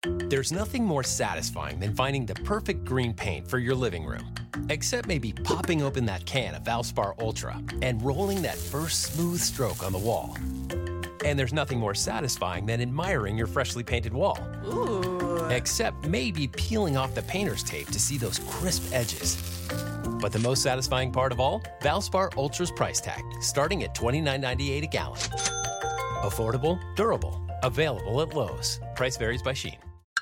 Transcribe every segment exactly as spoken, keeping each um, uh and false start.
There's nothing more satisfying than finding the perfect green paint for your living room. Except maybe popping open that can of Valspar Ultra and rolling that first smooth stroke on the wall. And there's nothing more satisfying than admiring your freshly painted wall. Ooh. Except maybe peeling off the painter's tape to see those crisp edges. But the most satisfying part of all? Valspar Ultra's price tag, starting at twenty-nine ninety-eight a gallon. Affordable, durable, available at Lowe's. Price varies by Shein.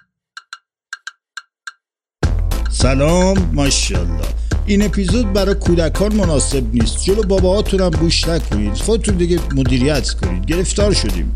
سلام، ماشاءالله. این اپیزود برای کودکان مناسب نیست. جلو باباهاتون هم گوش نکنید. خودتون دیگه مدیریت کنید. گرفتار شدیم.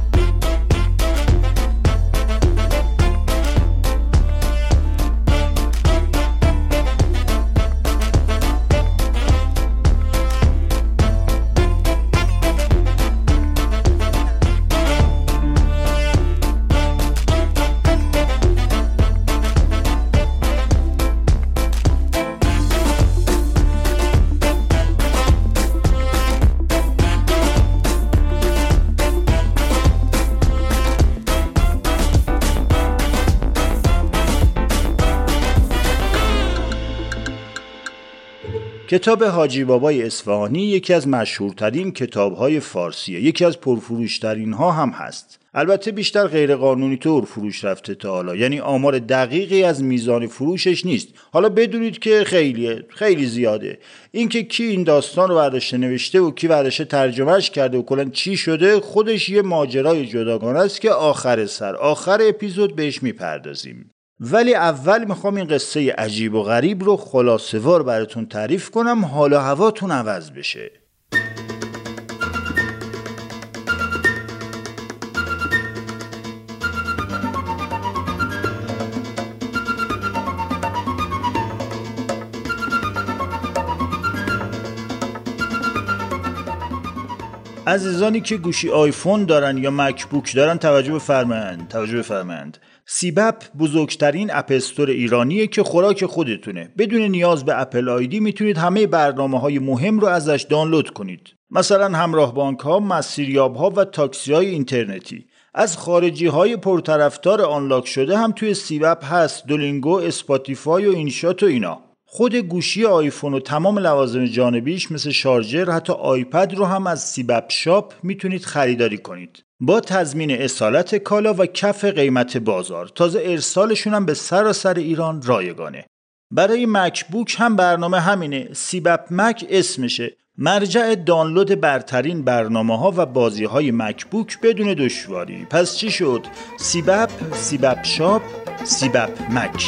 کتاب حاجی بابای اصفهانی یکی از مشهورترین کتاب‌های فارسیه. یکی از پرفروش‌ترین ها هم هست. البته بیشتر غیرقانونی طور فروش رفته تا حالا، یعنی آمار دقیقی از میزان فروشش نیست. حالا بدونید که خیلیه، خیلی زیاده. اینکه کی این داستان رو برداشته نوشته و کی برداشته ترجمهش کرده و کلاً چی شده، خودش یه ماجرای جداگانه است که آخر سر آخر اپیزود بهش میپردازیم. ولی اول میخوام این قصه عجیب و غریب رو خلاصه‌وار براتون تعریف کنم، حال و هواتون عوض بشه. عزیزانی که گوشی آیفون دارن یا مکبوک دارن توجه بفرمایند توجه بفرمایند سیبپ بزرگترین اپ استور ایرانیه که خوراک خودتونه. بدون نیاز به اپل آیدی میتونید همه برنامه‌های مهم رو ازش دانلود کنید. مثلا همراه بانک‌ها، مسیریاب‌ها و تاکسی‌های اینترنتی. از خارجی‌های پرطرفدار آنلاک شده هم توی سیبپ هست، دولینگو، اسپاتیفای و اینشات و اینا. خود گوشی آیفون و تمام لوازم جانبیش مثل شارژر، حتی آیپد رو هم از سیبپ شاپ میتونید خریداری کنید با تضمین اصالت کالا و کف قیمت بازار. تازه ارسالشون هم به سراسر ایران رایگانه. برای مکبوک هم برنامه همینه، سیبپ مک اسمشه، مرجع دانلود برترین برنامه‌ها و بازی‌های مکبوک بدون دشواری. پس چی شد؟ سیبپ، سیبپ شاپ، سیبپ مک.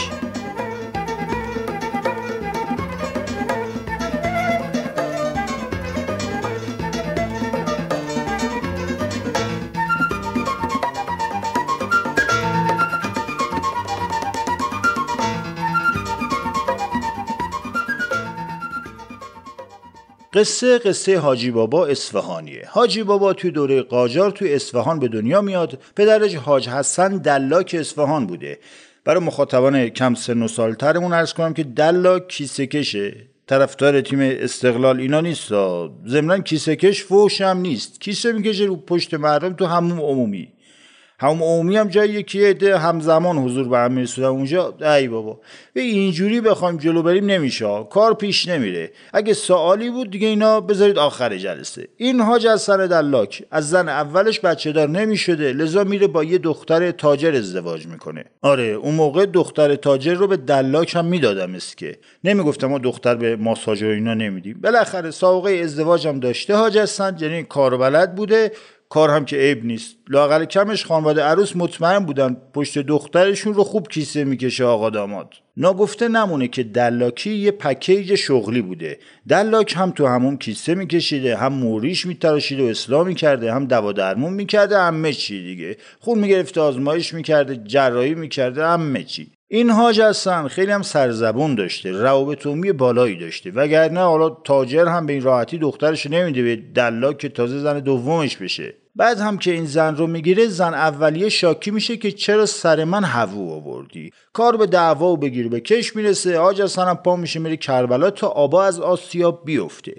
قصه قصه حاجی بابا اصفهانیه. حاجی بابا توی دوره قاجار توی اصفهان به دنیا میاد. پدرش حاج حسن دلاک اصفهان بوده. برای مخاطبان کم سن و سالترمون عرض کنم که دلاک کیسه کشه، طرفدار تیم استقلال اینا نیست. ضمن کیسه کش فوش هم نیست، کیسه میکشه رو پشت مردم تو حموم عمومی. همون عمومی هم جاییه که یه عده همزمان حضور به هم میرسونن اونجا. ای بابا، به اینجوری بخوایم جلو بریم نمیشه، کار پیش نمیره. اگه سوالی بود دیگه اینا بذارید آخر جلسه. این حاج حسن دلاک از زن اولش بچه دار نمیشده، لذا میره با یه دختر تاجر ازدواج میکنه. آره اون موقع دختر تاجر رو به دلاک هم میدادم، است که نمیگفتم ما دختر به ماساژ و اینا نمیدیم. بالاخره سابقه ازدواج هم داشته حاج حسن، یعنی کار بلد بوده، کار هم که عیب نیست. لااقل کمش خانواده عروس مطمئن بودن پشت دخترشون رو خوب کیسه میکشه آقا داماد. ناگفته نمونه که دلاکی یه پکیج شغلی بوده. دلاک هم تو همون کیسه میکشیده، هم موریش میتراشیده و اصلاح میکرده، هم دوا درمون میکرده، همه چی دیگه. خون میگرفته، آزمایش میکرده، جراحی میکرده، همه چی. این حاج حسن خیلی هم سرزبون داشته، روابط عمومی بالایی داشته، وگرنه حالا تاجر هم به این راحتی دخترش نمیده به دلاک که تازه زن دومش بشه. بعد هم که این زن رو میگیره، زن اولیه شاکی میشه که چرا سر من هوو آوردی. کار به دعوا و بگیر به کش میرسه. حاج حسن هم پا میشه میره کربلا تا آبا از آسیاب بیفته.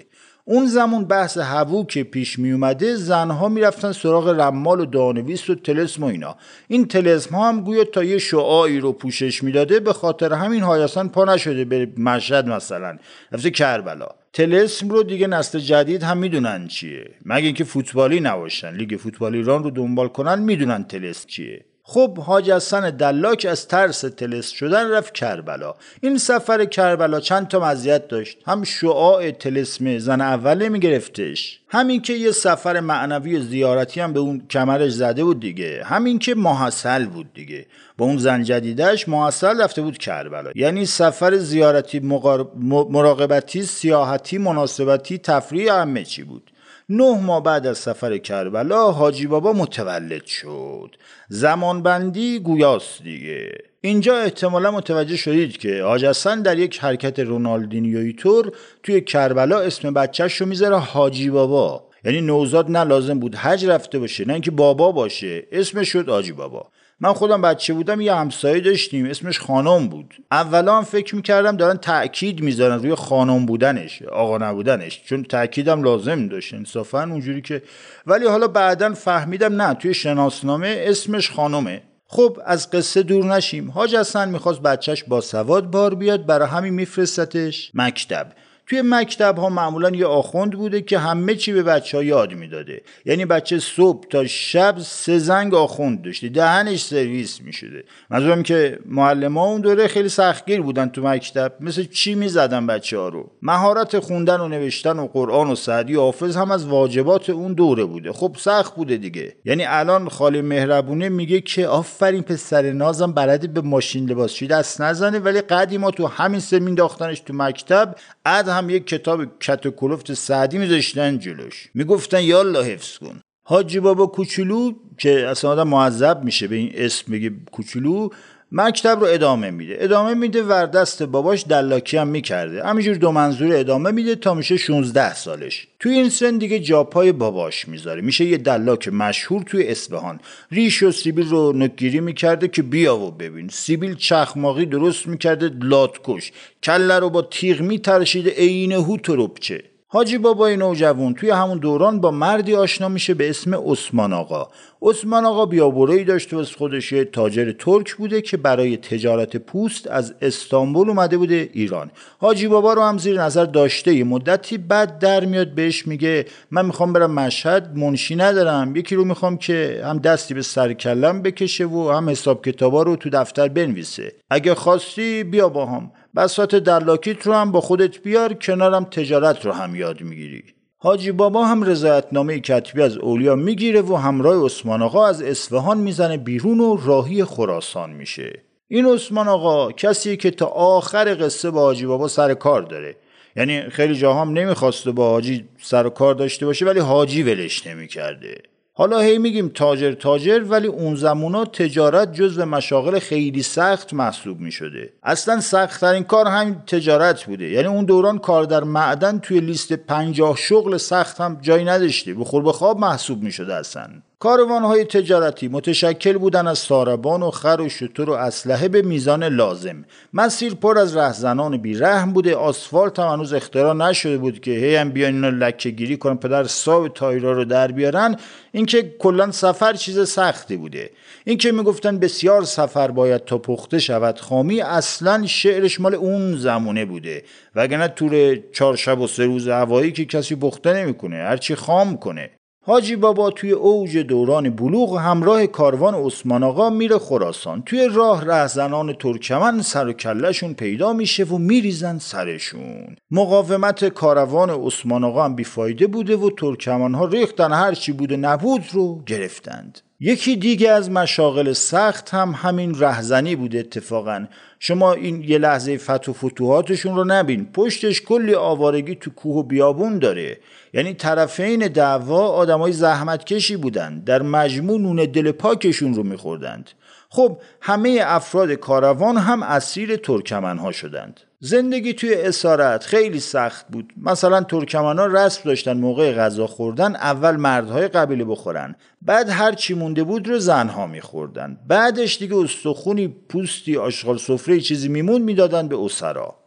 اون زمان بحث هوو که پیش می اومده، زنها میرفتن سراغ رمال و دانویست و طلسم و اینا. این طلسم ها هم گویا تا یه شعاعی رو پوشش میداده، به خاطر همین هایسان پا نشده به مشهد مثلا، رفته کربلا. طلسم رو دیگه نسل جدید هم میدونن چیه، مگه اینکه فوتبالی نباشن، لیگ فوتبال ایران رو دنبال کنن میدونن طلسم چیه. خب حاج حسن دلاک از ترس طلسم شدن رفت کربلا. این سفر کربلا چند تا مزیت داشت. هم شعاع طلسم زن اول نمیگرفتش، همین که یه سفر معنوی زیارتی هم به اون کمرش زده بود دیگه، همین که ماحصل بود دیگه، با اون زن جدیدش ماحصل رفته بود کربلا. یعنی سفر زیارتی، مقار... مراقبتی، سیاحتی، مناسبتی، تفریح، همه چی بود. نه ماه بعد از سفر کربلا حاجی بابا متولد شد. زمانبندی گویاست دیگه. اینجا احتمالا متوجه شدید که حاج حسن در یک حرکت رونالدینیویی طور توی کربلا اسم بچه‌ش رو میذاره حاجی بابا. یعنی نوزاد نه لازم بود حج رفته باشه نه اینکه بابا باشه، اسمش شد حاجی بابا. من خودم بچه بودم یه همسایه داشتیم اسمش خانم بود. اولا هم فکر میکردم دارن تأکید میذارن روی خانم بودنش، آقا نبودنش، چون تأکیدم لازم داشت انصافا اونجوری که، ولی حالا بعداً فهمیدم نه، توی شناسنامه اسمش خانمه. خب از قصه دور نشیم. حاج حسن میخواست بچهش با سواد بار بیاد، برای همین میفرستتش مکتب. توی مکتب ها معمولا یه آخوند بوده که همه چی به بچه ها یاد میداده. یعنی بچه صبح تا شب سه زنگ آخوند داشته، دهنش سرویس میشده. منظورم که معلم ها اون دوره خیلی سختگیر بودن تو مکتب، مثل چی میزدن بچه ها رو. مهارت خوندن و نوشتن و قرآن و سعدی و حافظ هم از واجبات اون دوره بوده. خب سخت بوده دیگه. یعنی الان خاله مهربونه میگه که آفرین پسر نازم بلدی به ماشین لباسشویی دست نزنه، ولی قدیما تو همین سن مینداختنش تو مکتب، عد هم یک کتاب کت و کلفت سعدی میذاشتن جلوش، میگفتن یالا حفظ کن. حاجی بابا کوچولو که اصلا آدم معذب میشه به این اسم بگه کوچولو، مکتب رو ادامه میده ادامه میده ور دست باباش دلاکی هم میکرده، همینجور دو منظور ادامه میده تا میشه شانزده سالش. توی این سن دیگه جاپای باباش میذاره، میشه یه دلاک مشهور توی اصفهان. ریش و سیبیل رو نکگیری میکرده که بیا و ببین، سیبیل چخماقی درست میکرده لاتکش، کله رو با تیغ میترشیده عین هوت و ربچه. حاجی بابای نوجوان توی همون دوران با مردی آشنا میشه به اسم عثمان آقا. عثمان آقا بیابره‌ای داشته و از خودش یه تاجر ترک بوده که برای تجارت پوست از استانبول اومده بوده ایران. حاجی بابا رو هم زیر نظر داشته. یه مدتی بعد در میاد بهش میگه من میخوام برم مشهد، منشی ندارم، یکی رو میخوام که هم دستی به سر کلم بکشه و هم حساب کتابا رو تو دفتر بنویسه. اگه خواستی بیا با هم، بساط دلاکیت رو هم با خودت بیار، کنارم تجارت رو هم یاد میگیری. حاجی بابا هم رضایتنامه کتبی از اولیا میگیره و همراه عثمان آقا از اصفهان میزنه بیرون و راهی خراسان میشه. این عثمان آقا کسیه که تا آخر قصه با حاجی بابا سر کار داره. یعنی خیلی جاها هم نمیخواسته با حاجی سر کار داشته باشه، ولی حاجی ولش نمیکرده. حالا هی میگیم تاجر تاجر، ولی اون زمونا تجارت جزو مشاغل خیلی سخت محسوب میشده. اصلا سخت ترین کار همین تجارت بوده. یعنی اون دوران کار در معدن توی لیست پنجاه شغل سخت هم جایی نداشته، بخور به خواب محسوب میشده. اصلا کاروانهای تجارتی متشکل بودن از ساربان و خر و شتر و اسلحه به میزان لازم. مسیر پر از رهزنان بی رحم بوده. آسفالت هم هنوز اختراع نشده بود که هی هم بیان اینا لکه گیری کنن، پدر صاحب تایرا رو در بیارن. اینکه کلا سفر چیز سختی بوده. اینکه میگفتن بسیار سفر باید تا پخته شود خامی، اصلا شعرش مال اون زمانه بوده، وگرنه تور چهار شب و سه روز هوایی که کسی پخته نمیکنه، هرچی خام کنه. حاجی بابا توی اوج دوران بلوغ همراه کاروان عثمان آقا میره خراسان. توی راه رهزنان ترکمن سر و کلهشون پیدا میشه و میریزن سرشون. مقاومت کاروان عثمان آقا هم بیفایده بوده و ترکمن ها ریختن، هرچی بوده نبود رو گرفتند. یکی دیگه از مشاغل سخت هم همین رهزنی بوده. اتفاقا شما این یه لحظه فتح و فتوحاتشون رو نبین، پشتش کلی آوارگی تو کوه و بیابون داره. یعنی طرفین دعوا آدمای زحمتکشی بودن، در مجموع نون دل پاکشون رو میخوردند. خب همه افراد کاروان هم اسیر ترکمنها شدند. زندگی توی اسارت خیلی سخت بود. مثلا ترکمنها رسم داشتن موقع غذا خوردن اول مردهای قبیله بخورن، بعد هر چی مونده بود رو زنها میخوردن، بعدش دیگه استخونی، پوستی، آشغال سفره چیزی میمون میدادن به اسرا.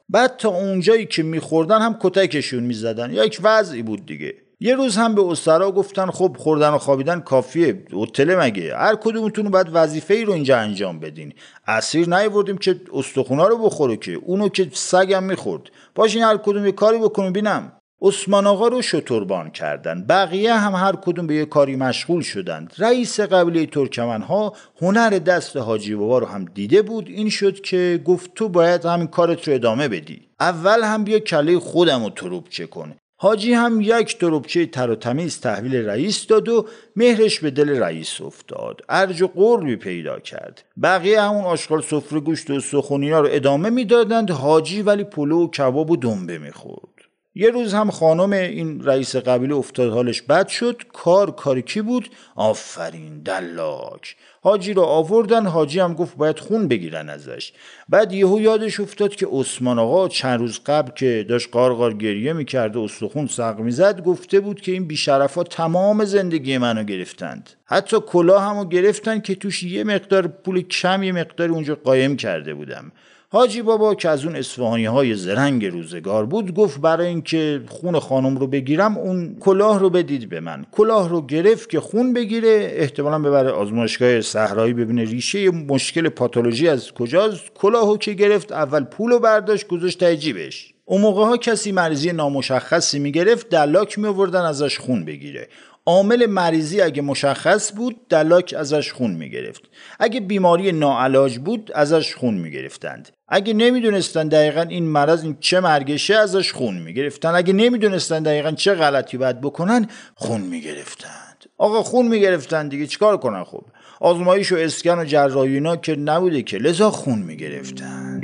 بعد تا اونجایی که میخوردن هم کتکشون میزدن. یک وضعی بود دیگه. یه روز هم به اسرا گفتن خب خوردن و خوابیدن کافیه، هتل مگه؟ هر کدومتون باید وظیفه‌ای رو اینجا انجام بدین. اسیر نیاوردیم که استخونا رو بخوره، که اونو که سگم میخورد. باشین هر کدوم یه کاری بکنیم ببینم. عثمان آقا رو شتربان کردن. بقیه هم هر کدوم به یه کاری مشغول شدند. رئیس قبیله ترکمنها هنر دست حاجی بابا رو هم دیده بود. این شد که گفت تو باید همین کارت رو ادامه بدی. اول هم بیا کله خودم رو تروبچه کن. حاجی هم یک تروبچه تر و تمیز تحویل رئیس داد و مهرش به دل رئیس افتاد. ارج و قربی پیدا کرد. بقیه همون آشغال سفره گوشت و سخونینا رو ادامه میدادند. حاجی ولی پلو و کباب و دنبه میخورد. یه روز هم خانم این رئیس قبیله افتاد حالش بد شد. کار کاری کی بود؟ آفرین، دلاک. حاجی رو آوردن. حاجی هم گفت باید خون بگیرن ازش. بعد یهو یادش افتاد که عثمان آقا چند روز قبل که داشت قارقار گریه میکرد و استخون سق میزد گفته بود که این بیشرفا تمام زندگی منو گرفتند. حتی کلاه همو گرفتن که توش یه مقدار پول کم یه مقدار اونجا قایم کرده بودم. حاجی بابا که از اون اصفهانی های زرنگ روزگار بود گفت برای اینکه خون خانم رو بگیرم اون کلاه رو بدید به من. کلاه رو گرفت که خون بگیره، احتمالاً ببره آزمایشگاه صحرایی ببینه ریشه مشکل پاتولوژی از کجاست. کلاهو که گرفت اول پولو برداشت گذاشت ته جیبش. اون موقع ها کسی مریضی نامشخصی میگرفت دلاک میآوردن ازش خون بگیره. عامل مریضی اگه مشخص بود دلاک ازش خون میگرفت. اگه بیماری ناعلاج بود ازش خون میگرفتند. اگه نمیدونستن دقیقاً این مرض این چه مرگشه ازش خون میگرفتن. اگه نمیدونستن دقیقاً چه غلطی باید بکنن خون میگرفتند. آقا خون میگرفتن دیگه، چیکار کنن؟ خب آزمایش و اسکن و جراحی اینا که نبوده که، لذا خون میگرفتند.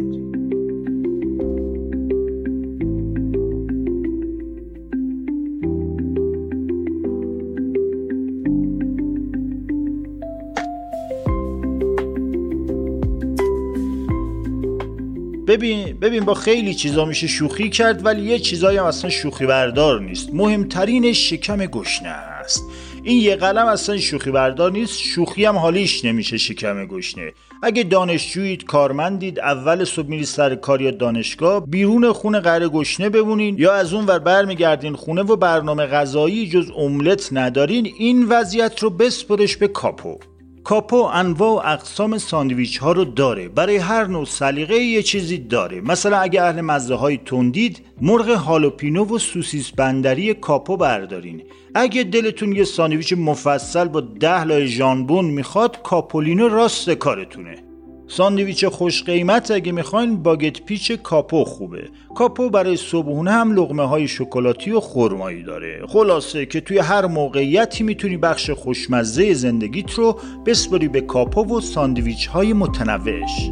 ببین ببین با خیلی چیزا میشه شوخی کرد، ولی یه چیزایی هم اصلا شوخی بردار نیست. مهمترینش شکم گشنه است. این یه قلم اصلا شوخی بردار نیست. شوخی هم حالیش نمیشه شکم گشنه. اگه دانشجویید، کارمندید، اول صبح میرید سر کار یا دانشگاه، بیرون خونه قره گشنه بمونین یا از اون ور برمیگردین خونه و برنامه غذایی جز املت ندارین، این وضعیت رو بسپرش به کاپو. کاپو انواع و اقسام ساندویچ ها رو داره. برای هر نوع سلیقه یه چیزی داره. مثلا اگه اهل مزه های تندید، مرغ هالوپینو و سوسیس بندری کاپو بردارین. اگه دلتون یه ساندویچ مفصل با ده لایه ژامبون میخواد، کاپولینو راست کارتونه. ساندویچ خوش قیمت اگه میخواین، باگت پیچ کاپو خوبه. کاپو برای صبحونه هم لقمه های شکلاتی و خرمایی داره. خلاصه که توی هر موقعیتی میتونی بخش خوشمزه زندگیت رو بسپاری به کاپو و ساندویچ های متنوعش.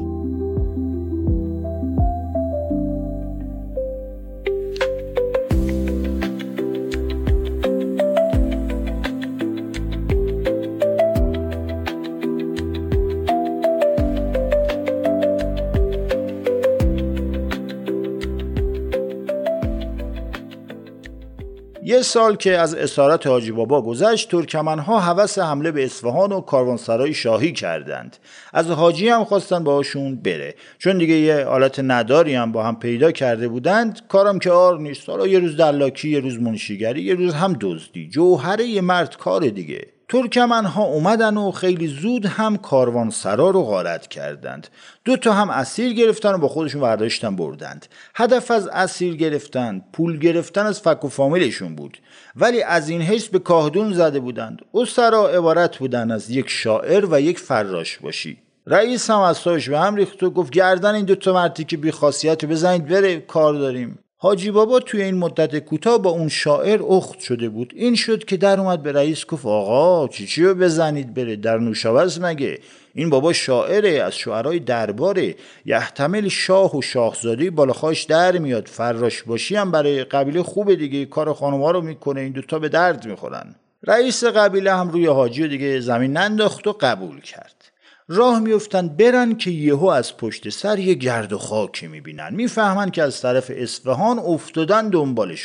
یه سال که از اسارت حاجی بابا گذشت، ترکمنها هوس حمله به اصفهان و کاروانسرای شاهی کردند. از حاجی هم خواستن باهاشون بره، چون دیگه یه آلت نداری هم با هم پیدا کرده بودند. کارم که آر نیست، حالا یه روز دلاکی، یه روز منشیگری، یه روز هم دزدی. جوهره یه مرد کار دیگه. ترکمنها اومدن و خیلی زود هم کاروانسرا رو غارت کردند. دو تا هم اسیر گرفتن و با خودشون برداشتن بردند. هدف از اسیر گرفتن پول گرفتن از فک و فامیلشون بود، ولی از این حیث به کاهدون زده بودند. اسرا عبارت بودن از یک شاعر و یک فراش باشی. رئیس هم اعصابش به هم ریخت و گفت گردن این دو تا مردی که بی خاصیت رو بزنید بره، کار داریم. حاجی بابا توی این مدت کوتاه با اون شاعر اخت شده بود. این شد که در اومد به رئیس گفت آقا چی چی رو بزنید بره، در نوشابز مگه؟ این بابا شاعره، از شعرهای درباره، یحتمل شاه و شاهزاده بالاخاش در میاد. فراش باشی هم برای قبیله خوبه دیگه، کار خانوما رو میکنه، این دوتا به درد میخورن. رئیس قبیله هم روی حاجی دیگه زمین ننداخت و قبول کرد. راه میفتن برن که یهو از پشت سر یه گرد و خاکی میبینن. میفهمن که از طرف اصفهان افتادن دنبالشون.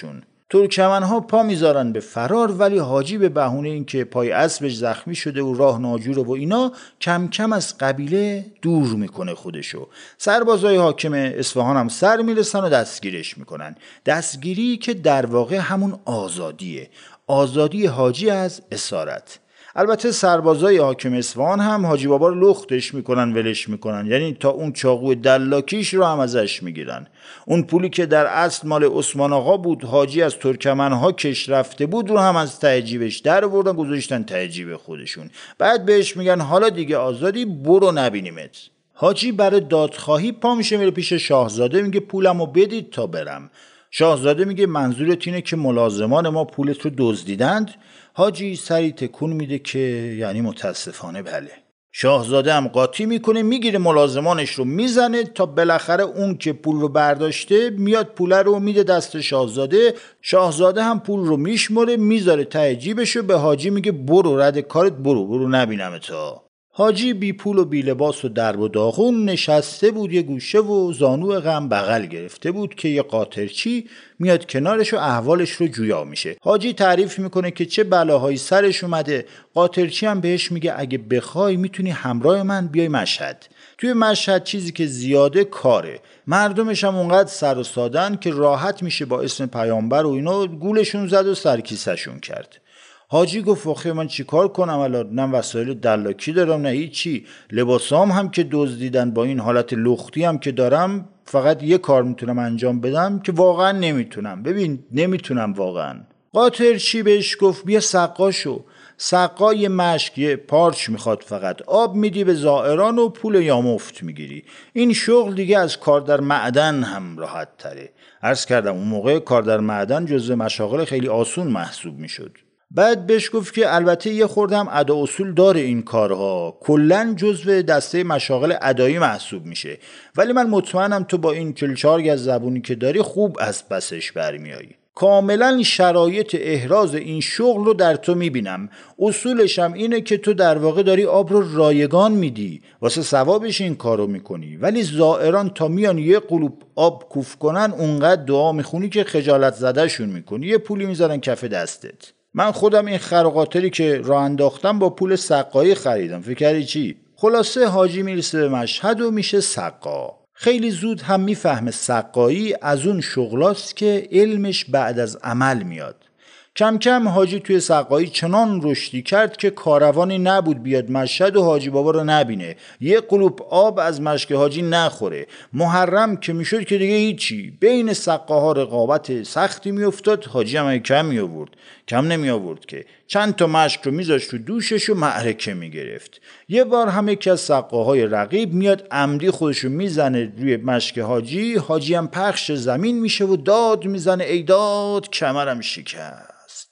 ترکمن‌ها پا میذارن به فرار، ولی حاجی به بهونه اینکه پای اسبش زخمی شده و راه ناجوره و اینا کم کم از قبیله دور میکنه خودشو. سربازای حاکم اصفهان هم سر میرسن و دستگیرش میکنن. دستگیری که در واقع همون آزادیه، آزادی حاجی از اسارت. البته سربازای حاکم اصفهان هم حاجی بابا رو لختش میکنن، ولش میکنن، یعنی تا اون چاقو دلاکیش رو هم ازش میگیرن. اون پولی که در اصل مال عثمان آقا بود، حاجی از ترکمنها کش رفته بود، رو هم از ته جیبش در آوردن گذاشتن ته جیب خودشون. بعد بهش میگن حالا دیگه آزادی، برو نبینیمت. حاجی برای دادخواهی پا میشه میره پیش شاهزاده، میگه پولمو بدید تا برم. شاهزاده میگه منظورت اینه که ملازمان ما پولت رو دزدیدند؟ حاجی سری تکون میده که یعنی متاسفانه بله. شاهزاده هم قاطی میکنه، میگیره ملازمانش رو میزنه تا بالاخره اون که پول رو برداشته میاد پول رو میده دست شاهزاده. شاهزاده هم پول رو میشمره میذاره ته جیبشو، به حاجی میگه برو رد کارت، برو برو نبینم تا. حاجی بی پول و بی لباس و درب و داغون نشسته بود یه گوشه و زانو غم بغل گرفته بود که یه قاطرچی میاد کنارش و احوالش رو جویا میشه. حاجی تعریف میکنه که چه بلاهایی سرش اومده. قاطرچی هم بهش میگه اگه بخوای میتونی همراه من بیای مشهد. توی مشهد چیزی که زیاده کاره، مردمش هم اونقدر سر و سادن که راحت میشه با اسم پیامبر و اینا گولشون زد و سرکیسه‌شون کرد. حاجی گفت واخه من چیکار کنم الان؟ نه وسایل دلاکی دارم نه هیچی، لباسام هم که دزدیدن، با این حالت لختی هم که دارم فقط یه کار میتونم انجام بدم که واقعا نمیتونم. ببین نمیتونم واقعا. قاطرچی بهش گفت بیا سقا شو. سقا یه مشک یه پارچ میخواد، فقط آب میدی به زائران و پول یا مفت میگیری. این شغل دیگه از کار در معدن هم راحت تره. عرض کردم اون موقع کار در معدن جزو مشاغل خیلی آسون محسوب میشد. بعد بهش گفت که البته یه خوردم ادا اصول داره این کارها، کلن جزو دسته مشاغل ادایی محسوب میشه، ولی من مطمئنم تو با این چهل چهار گز زبونی که داری خوب از پسش برمیایی. کاملا شرایط احراز این شغل رو در تو میبینم. اصولش هم اینه که تو در واقع داری آب رو رایگان میدی، واسه ثوابش این کارو میکنی، ولی زائران تا میان یه قلوب آب کوف کنن اونقدر دعا میخونی که خجالت زدهشون میکنی، یه پولی میذارن کف دستت. من خودم این خرقاتری که راه انداختم با پول سقایی خریدم، فکر کردی چی؟ خلاصه حاجی میرسه به مشهد و میشه سقا. خیلی زود هم میفهمه سقایی از اون شغلاست که علمش بعد از عمل میاد. کم کم حاجی توی سقایی چنان رشدی کرد که کاروانی نبود بیاد مشهد و حاجی بابا رو نبینه، یه قلوب آب از مشک حاجی نخوره. محرم که میشد که دیگه هیچی، بین سقاها رقابت سختی میافتاد. حاجی هم کم می آورد، کم نمی آورد که چند تا مشک رو میذاشت تو دوشش و معرکه میگرفت. یه بار هم یکی از سقاهای رقیب میاد عمدی خودشو میزنه روی مشک حاجی، حاجی هم پخش زمین میشه و داد میزنه ای داد کمرم شکست.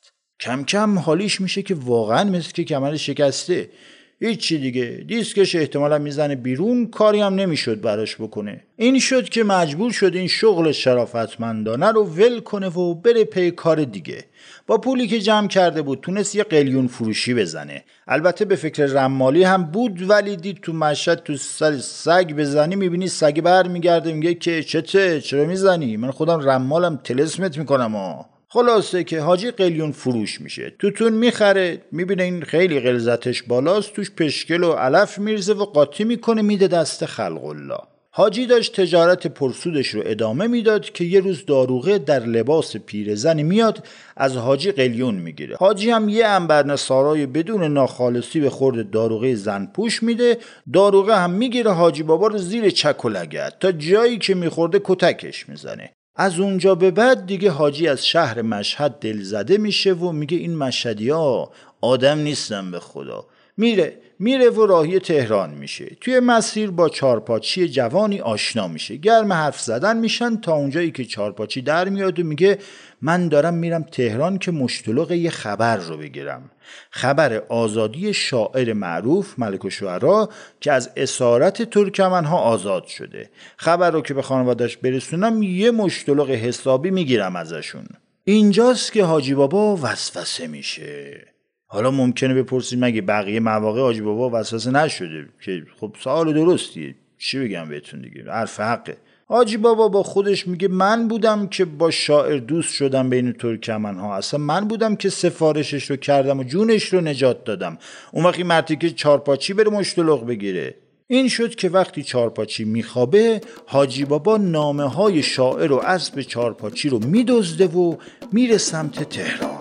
کم کم حالیش میشه که واقعا مثل که کمر شکسته، هیچی دیگه، دیسکش احتمالا میزنه بیرون، کاری هم نمیشد براش بکنه. این شد که مجبور شد این شغل شرافتمندانه رو ول کنه و بره پی کار دیگه. با پولی که جمع کرده بود تونست یه قلیون فروشی بزنه. البته به فکر رمالی هم بود، ولی دید تو مشهد تو سر سگ بزنی میبینی سگ بر میگرده میگه که چته چرا میزنی، من خودم رمالم طلسمت میکنم ها. خلاصه که حاجی قلیون فروش میشه، توتون میخره، میبینه این خیلی غلظتش بالاست، توش پشکل و علف میرزه و قاطی میکنه میده دست خلق الله. حاجی داشت تجارت پرسودش رو ادامه میداد که یه روز داروغه در لباس پیرزنی میاد از حاجی قلیون میگیره. حاجی هم یه عنبر سارای بدون ناخالصی به خورد داروغه زن پوش میده. داروغه هم میگیره حاجی بابا رو زیر چک و لگد، تا جایی که میخورده کتکش میزنه. از اونجا به بعد دیگه حاجی از شهر مشهد دل زده میشه و میگه این مشهدی ها آدم نیستن به خدا. میره میره و راهی تهران میشه. توی مسیر با چارپاچی جوانی آشنا میشه، گرم حرف زدن میشن تا اونجایی که چارپاچی در میاد و میگه من دارم میرم تهران که مشتلق یه خبر رو بگیرم، خبر آزادی شاعر معروف ملک الشعرا که از اسارت ترکمنها آزاد شده. خبر رو که به خانواده‌اش برسونم یه مشتلق حسابی میگیرم ازشون. اینجاست که حاجی بابا وسوسه میشه. حالا ممکنه بپرسید مگه بقیه مواقع حاجی بابا وسوسه نشده؟ که خب سوال درستیه، چی بگم بهتون دیگه، حرف حقه. حاجی بابا با خودش میگه من بودم که با شاعر دوست شدم بین ترکمنها، اصلا من بودم که سفارشش رو کردم و جونش رو نجات دادم. اون وقتی مرتی که چارپاچی بره مشتلق بگیره. این شد که وقتی چارپاچی میخوابه حاجی بابا نامه های شاعر و اسب چارپاچی رو میدزده و میره سمت تهران.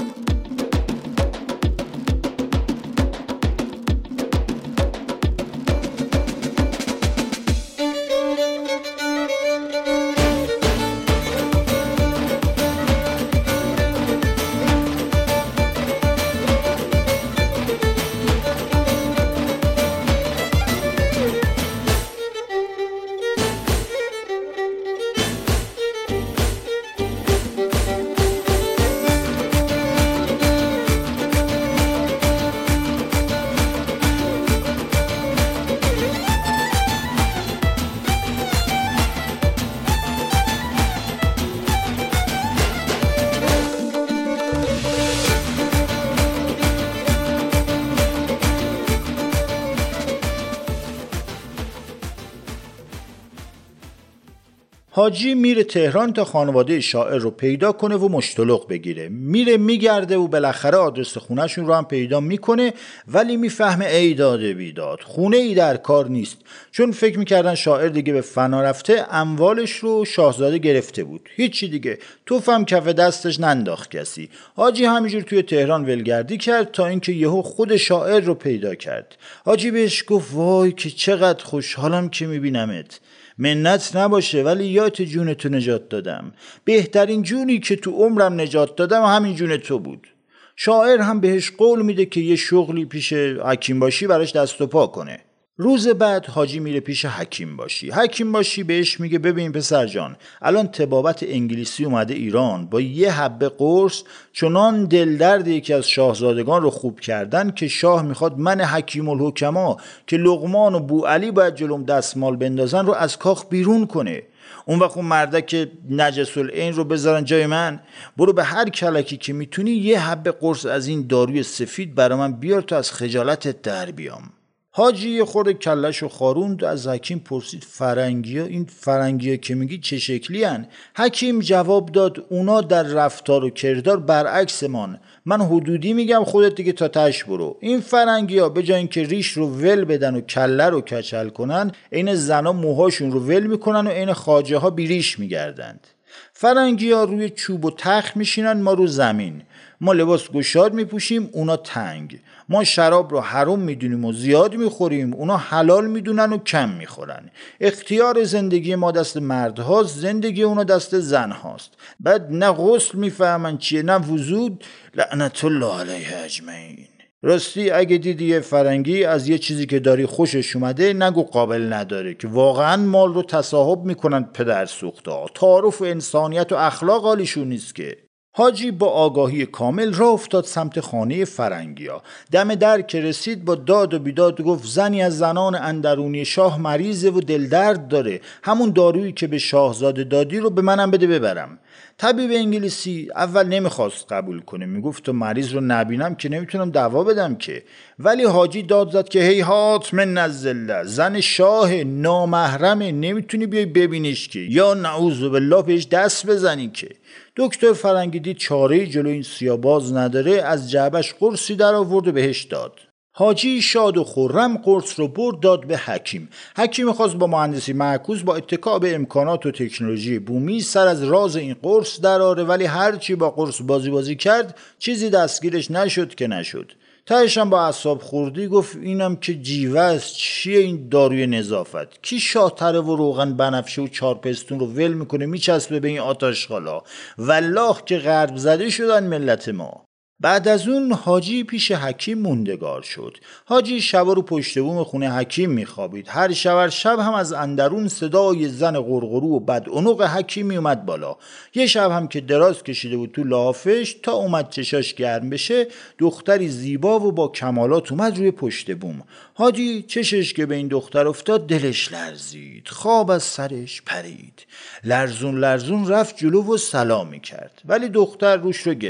حاجی میره تهران تا خانواده شاعر رو پیدا کنه و مشتلق بگیره. میره میگرده و بالاخره آدرس خونهشون رو هم پیدا میکنه، ولی میفهمه ای داده بیداد خونه ای در کار نیست، چون فکر میکردن شاعر دیگه به فنا رفته، اموالش رو شاهزاده گرفته بود، هیچی دیگه توفم کف دستش ننداخت کسی. حاجی همینجور توی تهران ولگردی کرد تا اینکه یهو خود شاعر رو پیدا کرد. حاجی بهش گفت وای که چقدر خوشحالم که میبینمت، منت نباشه ولی یات جونتو نجات دادم، بهترین جونی که تو عمرم نجات دادم همین جون تو بود. شاعر هم بهش قول میده که یه شغلی پیش حکیم باشی براش دست و پا کنه. روز بعد حاجی میره پیش حکیم باشی. حکیم باشی بهش میگه ببین پسر جان، الان طبابت انگلیسی اومده ایران با یه حبه قرص چنان دلدرد یکی از شاهزادگان رو خوب کردن که شاه میخواد من حکیم الحکما که لقمان و بوعلی باید جلوم دستمال بندازن رو از کاخ بیرون کنه. اون وقت اون مردک نجس العین رو بذارن جای من، برو به هر کلکی که میتونی یه حبه قرص از این داروی سفید برا من بیار تا از خجالتت در بیام. حاجی یه خورده کلش و خاروند، از حکیم پرسید فرنگی ها، این فرنگی ها که میگی چه شکلی هن؟ حکیم جواب داد اونا در رفتار و کردار برعکس من من حدودی میگم، خودت دیگه تا تش برو. این فرنگی ها به جای اینکه ریش رو ول بدن و کله رو کچل کنن، این زنا موهاشون رو ول میکنن و این خواجه ها بیریش میگردند. فرنگی ها روی چوب و تخت میشینن، ما رو زمین. ما لباس گشاد میپوشیم، اونا تنگ. ما شراب رو حرام میدونیم و زیاد میخوریم، اونا حلال میدونن و کم میخورن. اختیار زندگی ما دست مردهاست، زندگی اونا دست زنهاست. بعد نه غسل میفهمن چیه نه وضو، لعنت الله علیه اجمعین. راستی اگه دیدی یه فرنگی از یه چیزی که داری خوشش اومده، نگو قابل نداره، که واقعا مال رو تصاحب میکنن پدر سوخته. تعارف و انسانیت و اخلاق حالیشون نیست که. حاجی با آگاهی کامل راه افتاد سمت خانه فرنگیا. دم در که رسید با داد و بیداد گفت زنی از زنان اندرونی شاه مریضه و دلدرد داره، همون دارویی که به شاهزاده دادی رو به منم بده ببرم. طبیب انگلیسی اول نمیخواست قبول کنه، میگفت تو مریض رو نبینم که نمیتونم دوا بدم که. ولی حاجی داد زد که هیهات من الزله، زن شاه نامحرمه، نمیتونی بیای ببینیش که، یا نعوذ بالله بهش دست بزنی که. دکتر فرنگی دید چاره‌ای جلو این سیاباز نداره، از جعبش قرصی در آورد و بهش داد. حاجی شاد و خرم قرص رو برد داد به حکیم. حکیم خواست با مهندسی معکوس با اتکا به امکانات و تکنولوژی بومی سر از راز این قرص دراره، ولی هرچی با قرص بازی بازی کرد چیزی دستگیرش نشد که نشد. تهش هم با اعصاب خوردی گفت اینم که جیوه است، چیه این داروی نظافت؟ کی شاتره و روغن بنفشه و چارپستون رو ول میکنه میچسبه به این آتشغالا؟ والله که غرب زده شدن ملت ما. بعد از اون حاجی پیش حکیم موندگار شد. حاجی شبا رو پشت بوم خونه حکیم میخوابید. هر شب هر شب هم از اندرون صدای زن غرغرو و بدعنق حکیم میومد بالا. یه شب هم که دراز کشیده بود تو لحافش تا اومد چشاش گرم بشه، دختری زیبا و با کمالات اومد روی پشت بوم. حاجی چشش که به این دختر افتاد دلش لرزید، خواب از سرش پرید. لرزون لرزون رفت جلو و سلام میکرد، ولی دختر روش رو گرفت.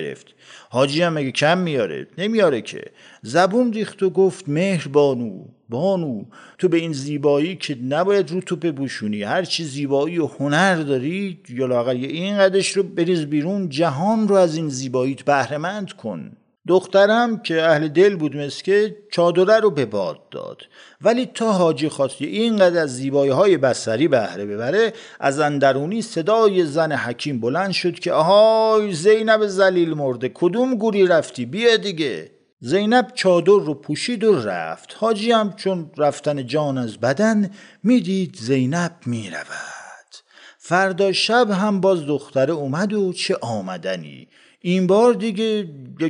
حاجی هم مگه کم میاره؟ نمیاره که. زبون ریخت و گفت مهر بانو بانو تو به این زیبایی که نباید رو تو بپوشونی، هر چی زیبایی و هنر داری یا لااقل این قدش رو بریز بیرون، جهان رو از این زیباییت بهره مند کن. دخترم که اهل دل بود مسکه چادره رو به باد داد، ولی تا حاجی خواست اینقدر از زیبایی های بصری بهره ببره، از اندرونی صدای زن حکیم بلند شد که آهای زینب ذلیل مرده، کدوم گوری رفتی؟ بیا دیگه. زینب چادر رو پوشید و رفت. حاجی هم چون رفتن جان از بدن میدید زینب میرود. فردا شب هم باز دختره اومد و چه آمدنی. این بار دیگه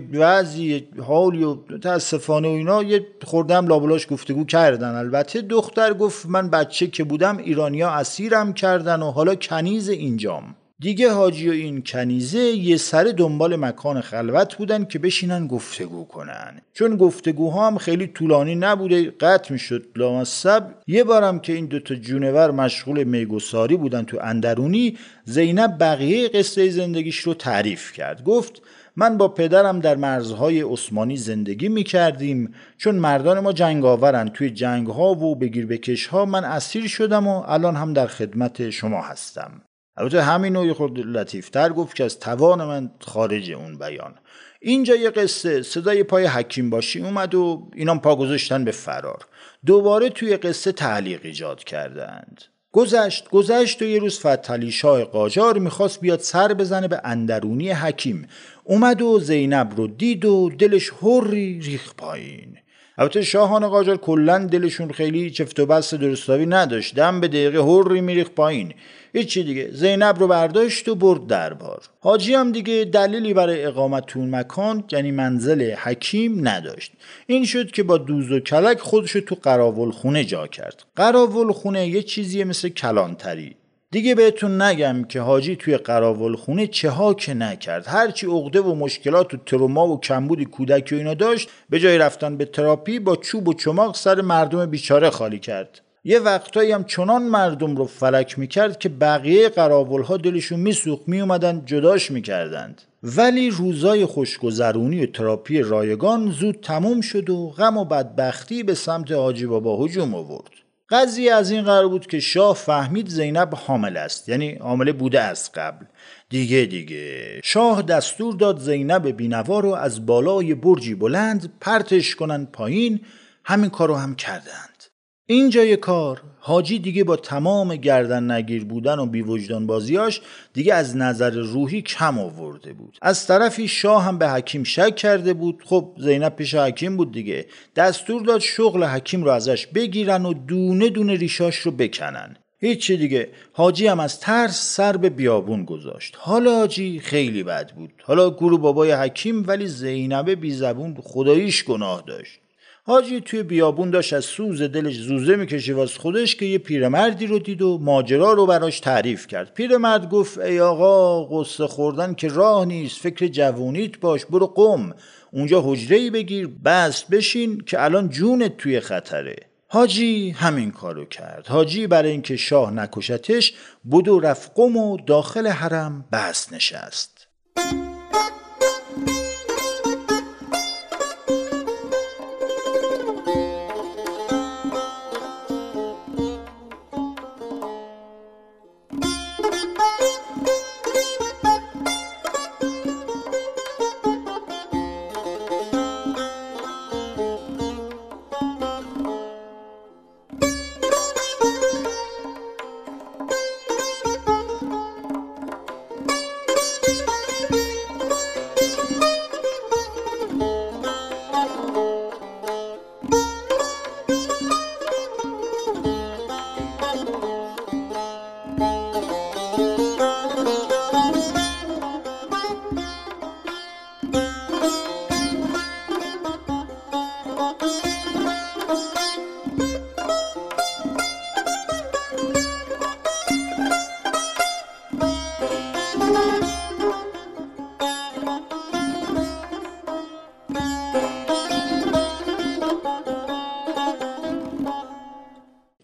وضعی حالی و تاسفانه و اینا یه خوردم لابلاش گفتگو کردن. البته دختر گفت من بچه که بودم ایرانیا اسیرم کردن و حالا کنیز اینجام. دیگه حاجی و این کنیزه یه سر دنبال مکان خلوت بودن که بشینن گفتگو کنن. چون گفتگوها هم خیلی طولانی نبوده، قطع میشد لامصب. یه بارم که این دوتا جونور مشغول میگساری بودن تو اندرونی، زینب بقیه قصه زندگیش رو تعریف کرد. گفت من با پدرم در مرزهای عثمانی زندگی میکردیم، چون مردان ما جنگاورن، توی جنگها و بگیر بکشها من اسیر شدم و الان هم در خدمت شما هستم. البته همین رو یه خود لطیفتر گفت که از توان من خارج اون بیان. اینجا یه قصه صدای پای حکیم باشی اومد و اینام پا گذاشتن به فرار. دوباره توی قصه تعلیق ایجاد کردند. گذشت گذشت و یه روز فتحعلی شاه قاجار میخواست بیاد سر بزنه به اندرونی حکیم. اومد و زینب رو دید و دلش هری ریخ پایین. البته شاهان قاجار کلن دلشون خیلی چفت و بست درستابی نداشت، دم به دقیقه هری میریخ پایین. هیچی دیگه، زینب رو برداشت و برد دربار. حاجی هم دیگه دلیلی برای اقامت تو اون مکان یعنی منزل حکیم نداشت. این شد که با دوز و کلک خودشو تو قراول خونه جا کرد. قراول خونه یه چیزیه مثل کلانتری. دیگه بهتون نگم که حاجی توی قراول خونه چه ها که نکرد. هرچی عقده و مشکلات و تروما و کمبود کودکی و اینا داشت، به جای رفتن به تراپی با چوب و چماق سر مردم بیچاره خالی کرد. یه وقتایی هم چنان مردم رو فلک میکرد که بقیه قراولها دلشون میسوخت، میومدن جداش میکردند. ولی روزای خوشگذرونی و تراپی رایگان زود تموم شد و غم و بدبختی به سمت حاجی بابا هجوم آورد. قضیه از این قرار بود که شاه فهمید زینب حامل است، یعنی حامله بوده از قبل. دیگه دیگه شاه دستور داد زینب بینوا رو از بالای برجی بلند پرتش کنن پایین. همین کارو هم کردند. اینجای کار حاجی دیگه با تمام گردن نگیر بودن و بیوجدان بازیاش دیگه از نظر روحی کم آورده بود. از طرفی شاه هم به حکیم شک کرده بود. خب زینب پیش حکیم بود دیگه. دستور داد شغل حکیم رو ازش بگیرن و دونه دونه ریشاش رو بکنن. هیچی دیگه. حاجی هم از ترس سر به بیابون گذاشت. حالا حاجی خیلی بد بود. حالا گورو بابای حکیم، ولی زینب بی زبون خداییش گناه داشت. حاجی توی بیابون داشت از سوز دلش زوزه میکشی واس خودش که یه پیرمردی رو دید و ماجرا رو براش تعریف کرد. پیرمرد گفت ای آقا، قصه خوردن که راه نیست، فکر جوونیت باش، برو قم اونجا حجره‌ای بگیر، بس بشین که الان جونت توی خطره. حاجی همین کارو کرد. حاجی برای اینکه شاه نکشتش بود و رفت قم و داخل حرم بس نشست.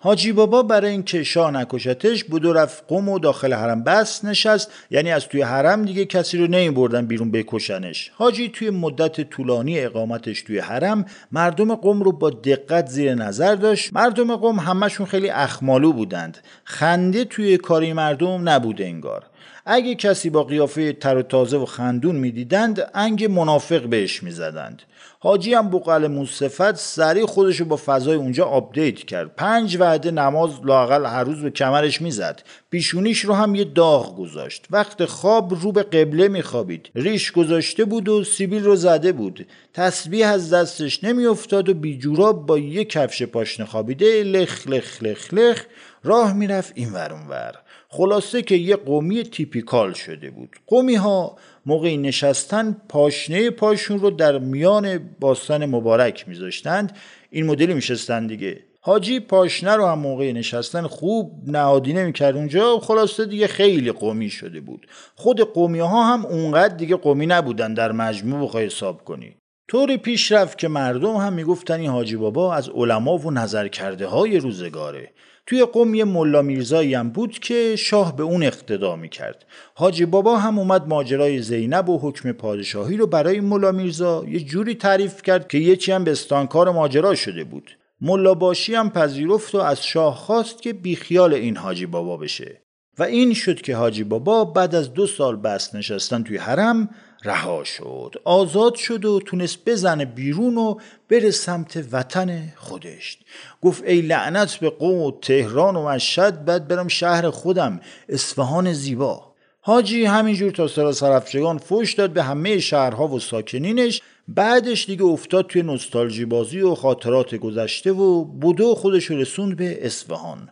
حاجی بابا برای اینکه شاه نکشتش بدو رفت قم و داخل حرم بس نشست، یعنی از توی حرم دیگه کسی رو نمیبردن بیرون بکشنش. حاجی توی مدت طولانی اقامتش توی حرم مردم قم رو با دقت زیر نظر داشت. مردم قم همشون خیلی اخمالو بودند، خنده توی کاری مردم نبوده انگار. اگه کسی با قیافه تر و تازه و خندون میدیدند انگ منافق بهش میزدند. حاجی هم بقلمون صفت سریع خودشو با فضای اونجا آپدیت کرد. پنج وعده نماز لااقل هر روز به کمرش میزد. پیشونیش رو هم یه داغ گذاشت. وقت خواب رو به قبله میخوابید. ریش گذاشته بود و سیبیل رو زده بود. تسبیح از دستش نمیافتاد و بیجوراب با یه کفش پاشنه خوابیده لخ لخ لخ لخ راه میرفت این ور اون ور. خلاصه که یه قومی تیپیکال شده بود. قومی ها موقع نشستن پاشنه پاشون رو در میان باستان مبارک میذاشتند. این مدلی میشستن دیگه. حاجی پاشنه رو هم موقع نشستن خوب نهادینه میکرد اونجا. خلاصه دیگه خیلی قومی شده بود. خود قومی ها هم اونقدر دیگه قومی نبودن در مجموع بخوای حساب کنی. طوری پیش رفت که مردم هم میگفتن این حاجی بابا از علما و نظر کرده های روزگاره. توی قم یه ملا میرزایی هم بود که شاه به اون اقتدا میکرد. حاجی بابا هم اومد ماجرای زینب و حکم پادشاهی رو برای ملا میرزا یه جوری تعریف کرد که یه چی هم بستانکار ماجرا شده بود. ملا باشی هم پذیرفت و از شاه خواست که بیخیال این حاجی بابا بشه و این شد که حاجی بابا بعد از دو سال بس نشستن توی حرم رها شد، آزاد شد و تونست بزنه بیرون و بره سمت وطن خودش. گفت ای لعنت به قم و تهران و مشهد، بعد برم شهر خودم اصفهان زیبا. حاجی همینجور تا سرا سرافشگان فوش داد به همه شهرها و ساکنینش. بعدش دیگه افتاد توی نوستالژی بازی و خاطرات گذشته و بدو خودش رسوند به اصفهان.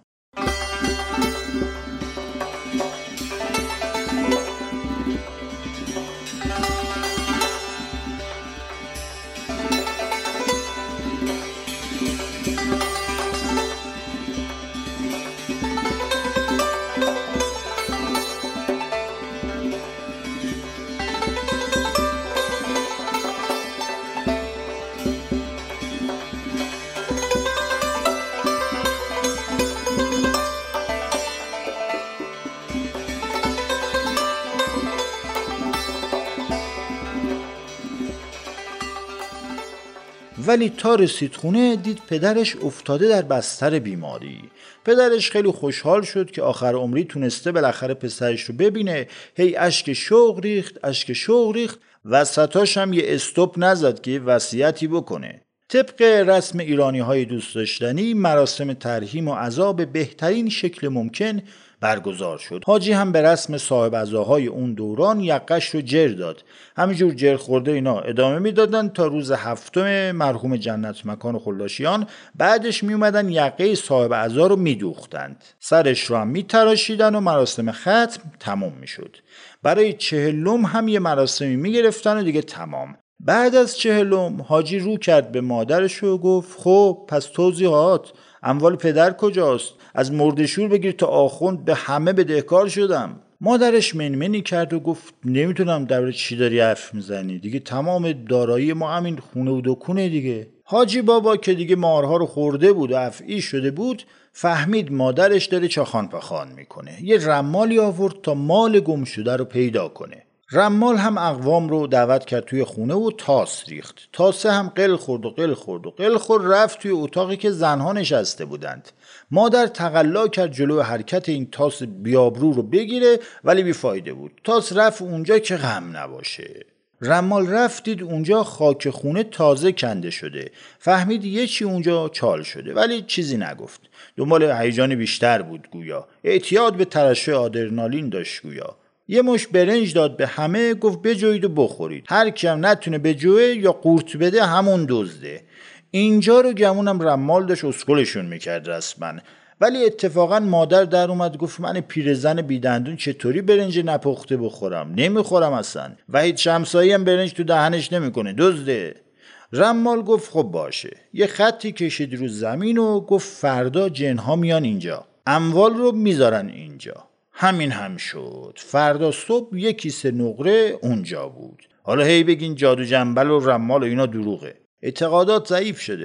ولی تا رسید خونه دید پدرش افتاده در بستر بیماری. پدرش خیلی خوشحال شد که آخر عمری تونسته بالاخره پسرش رو ببینه. هی اشک شوق ریخت اشک شوق ریخت وسطاش هم یه استوب نزد که وصیتی بکنه. طبق رسم ایرانی های دوست داشتنی مراسم ترحیم و عزا به بهترین شکل ممکن برگزار شد. حاجی هم به رسم صاحب عزاهای اون دوران یقش رو جر داد. همینجور جر خورده اینا ادامه میدادن تا روز هفتم مرحوم جنت مکان خلاشیان. بعدش می اومدن یقه صاحب عزا رو میدوختند، سرش رو هم میتراشیدن و مراسم ختم تمام میشد. برای چهلم هم یه مراسمی میگرفتن و دیگه تمام. بعد از چهلم حاجی رو کرد به مادرش و گفت خب پس توضیحات، اموال پدر کجاست؟ از مردشور بگیر تا آخوند به همه بدهکار شدم. مادرش منمنی کرد و گفت نمیتونم در چی داری حرف میزنی، دیگه تمام دارایی ما همین خونه و دکونه دیگه. حاجی بابا که دیگه مارها رو خورده بود و افعی شده بود فهمید مادرش داره چاخان پخان میکنه. یه رمالی آورد تا مال گم شده رو پیدا کنه. رمال هم اقوام رو دعوت کرد توی خونه و تاس ریخت. تاسه هم قل خورد و قل خورد و قل خورد رفت توی اتاقی که زنها نشسته بودند. مادر تقلا کرد جلو حرکت این تاس بیابرو رو بگیره ولی بیفایده بود. تاس رفت اونجا که غم نباشه. رمال رفتید اونجا خاک خونه تازه کنده شده. فهمید یه چی اونجا چال شده ولی چیزی نگفت. دنبال هیجان بیشتر بود گویا. اعتیاد به ترشح آدرنالین داشت گویا. یه مش برنج داد به همه، گفت بجوید و بخورید. هر کی هم نتونه بجوه یا قورت بده همون دزده. اینجا رو گمونم رمال داشت اسکلشون میکرد رسما. ولی اتفاقا مادر در اومد گفت من پیرزن بیدندون چطوری برنج نپخته بخورم؟ نمیخورم اصلا. وحید شمسایی هم برنج تو دهنش نمیکنه، دزده. رمال گفت خب باشه. یه خطی کشید رو زمین و گفت فردا جنها میان اینجا، اموال رو میذارن اینجا. همین هم شد. فردا صبح یک کیسه نقره اونجا بود. حالا هی بگین جادو جنبل و رمال و اینا دروغه. اعتقادات ضعیف شده.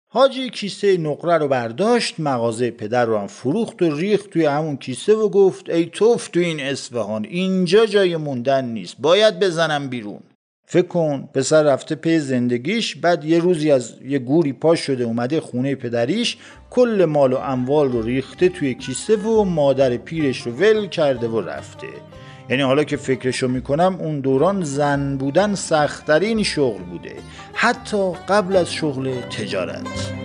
حاجی کیسه نقره رو برداشت، مغازه پدر رو هم فروخت و ریخت توی همون کیسه و گفت ای توف تو این اصفهان، اینجا جای موندن نیست، باید بزنم بیرون. فکر کن پسر رفته پی زندگیش، بعد یه روزی از یه گوری پاش شده اومده خونه پدریش، کل مال و اموال رو ریخته توی کیسه و مادر پیرش رو ول کرده و رفته. یعنی حالا که فکرشو میکنم اون دوران زن بودن سخت‌ترین شغل بوده، حتی قبل از شغل تجارت.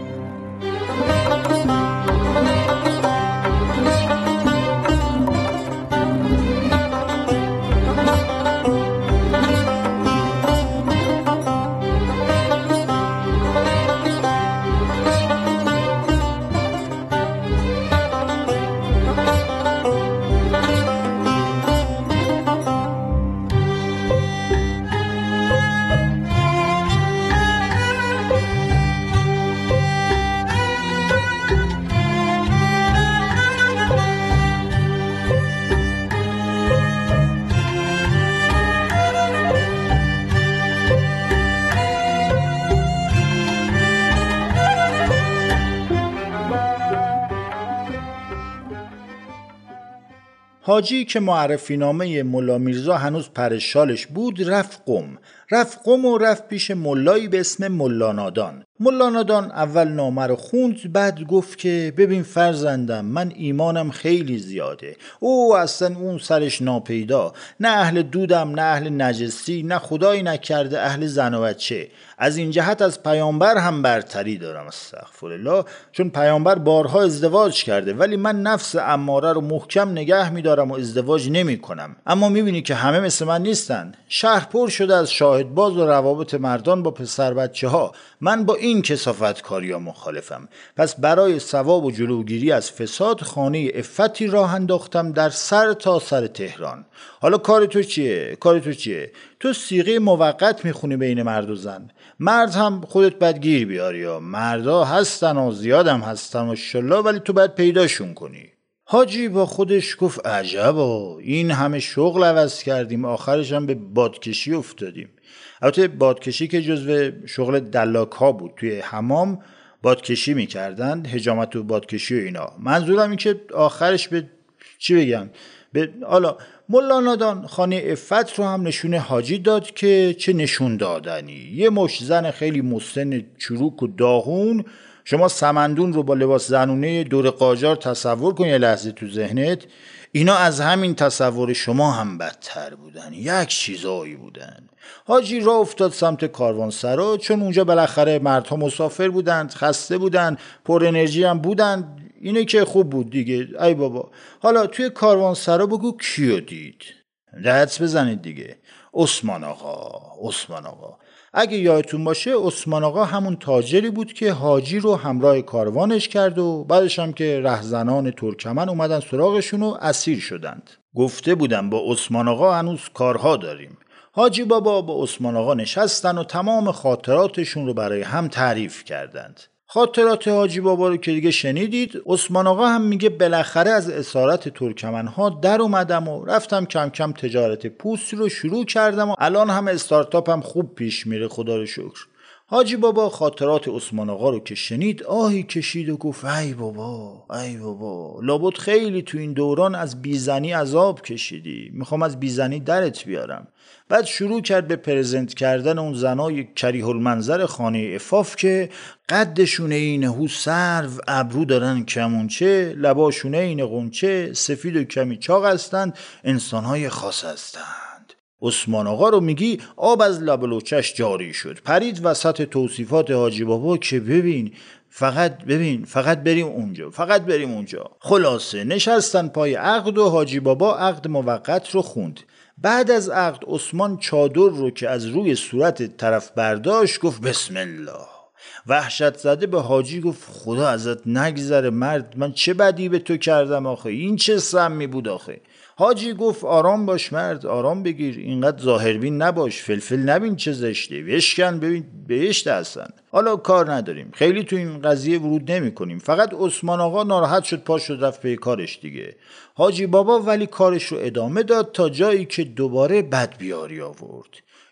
حاجی که معرفی نامه ملا میرزا هنوز پرشالش بود رفت قم. رفت قم و رفت پیش ملایی به اسم ملا نادان. ملا نادان اول نامه رو خوند، بعد گفت که ببین فرزندم، من ایمانم خیلی زیاده، او اصلا اون سرش ناپیدا، نه اهل دودم نه اهل نجسی، نه خدایی نکرده اهل زن و بچه، از این جهت از پیامبر هم برتری دارم، استغفرالله، چون پیامبر بارها ازدواج کرده ولی من نفس اماره رو محکم نگه میدارم و ازدواج نمی کنم. اما میبینی که همه مثل من نیستن، شهر پر شده از شاهدباز و روابط مردان با پسر بچه ها، من با این کثافت کاری ها مخالفم. پس برای ثواب و جلوگیری از فساد خانه عفتی راه انداختم در سر تا سر تهران. حالا کار تو چیه؟ کار تو چیه؟ تو صیغه موقت میخونی بین مرد و زن. مرد هم خودت باید گیر بیاری، یا مردا هستن و زیادم هستن ماشاءالله، ولی تو باید پیداشون کنی. حاجی با خودش گفت عجبا، این همه شغل عوض کردیم آخرش هم به بادکشی افتادیم. البته بادکشی که جزو شغل دلاک ها بود، توی حمام بادکشی میکردن، حجامت و بادکشی و اینا. منظورم این که آخرش به چی بگم، به حالا ملا نادان خانه عفت رو هم نشونه حاجی داد که چه نشون دادنی. یه مش زن خیلی مسن چروک و داغون، شما سمندون رو با لباس زنونه دور قاجار تصور کن یه لحظه تو ذهنت، اینا از همین تصور شما هم بدتر بودن، یک چیزایی بودن. حاجی راه افتاد سمت کاروانسرا، چون اونجا بالاخره مردها مسافر بودند، خسته بودند، پر انرژی هم بودند، اینه که خوب بود دیگه. ای بابا، حالا توی کاروانسرا بگو کیو دید؟ حدس بزنید دیگه. عثمان آقا. عثمان آقا اگه یادتون باشه، عثمان آقا همون تاجری بود که حاجی رو همراه کاروانش کرد و بعدش هم که رهزنان ترکمن اومدن سراغشون و اسیر شدند. گفته بودم با عثمان آقا هنوز کارها داریم. حاجی بابا با عثمان آقا نشستن و تمام خاطراتشون رو برای هم تعریف کردند. خاطرات حاجی بابا رو که دیگه شنیدید. عثمان آقا هم میگه بالاخره از اسارت ترکمنها در اومدم و رفتم کم کم تجارت پوستی رو شروع کردم و الان هم استارتاپم خوب پیش میره خدا رو شکر. حاجی بابا خاطرات عثمان آقا رو که شنید آهی کشید و گفت ای بابا ای بابا، لابد خیلی تو این دوران از بیزنی عذاب کشیدی، میخوام از بیزنی درت بیارم. بعد شروع کرد به پرزنت کردن اون زنای کریه المنظر خانه عفاف که قدشون اینه هو سرو، ابرو دارن کمونچه، لباشونه اینه قنچه، سفید و کمی چاق هستند، انسانهای خاص هستند. عثمان آقا رو میگی آب از لب لوچش جاری شد، پرید وسط توصیفات حاجی بابا که ببین فقط ببین فقط بریم اونجا فقط بریم اونجا. خلاصه نشستن پای عقد و حاجی بابا عقد موقت رو خوند. بعد از عقد عثمان چادر رو که از روی صورت طرف برداشت گفت بسم الله. وحشت زده به حاجی گفت خدا ازت نگذره مرد، من چه بدی به تو کردم آخه، این چه سمی بود آخه. حاجی گفت آرام باش مرد، آرام بگیر، اینقدر ظاهربین نباش، فلفل نبین چه زشته، بشکن ببین بهشت هستن. حالا کار نداریم، خیلی تو این قضیه ورود نمی کنیم، فقط عثمان آقا ناراحت شد پاش شد رفت به کارش دیگه. حاجی بابا ولی کارش رو ادامه داد تا جایی که دوباره بد بیاری آورد.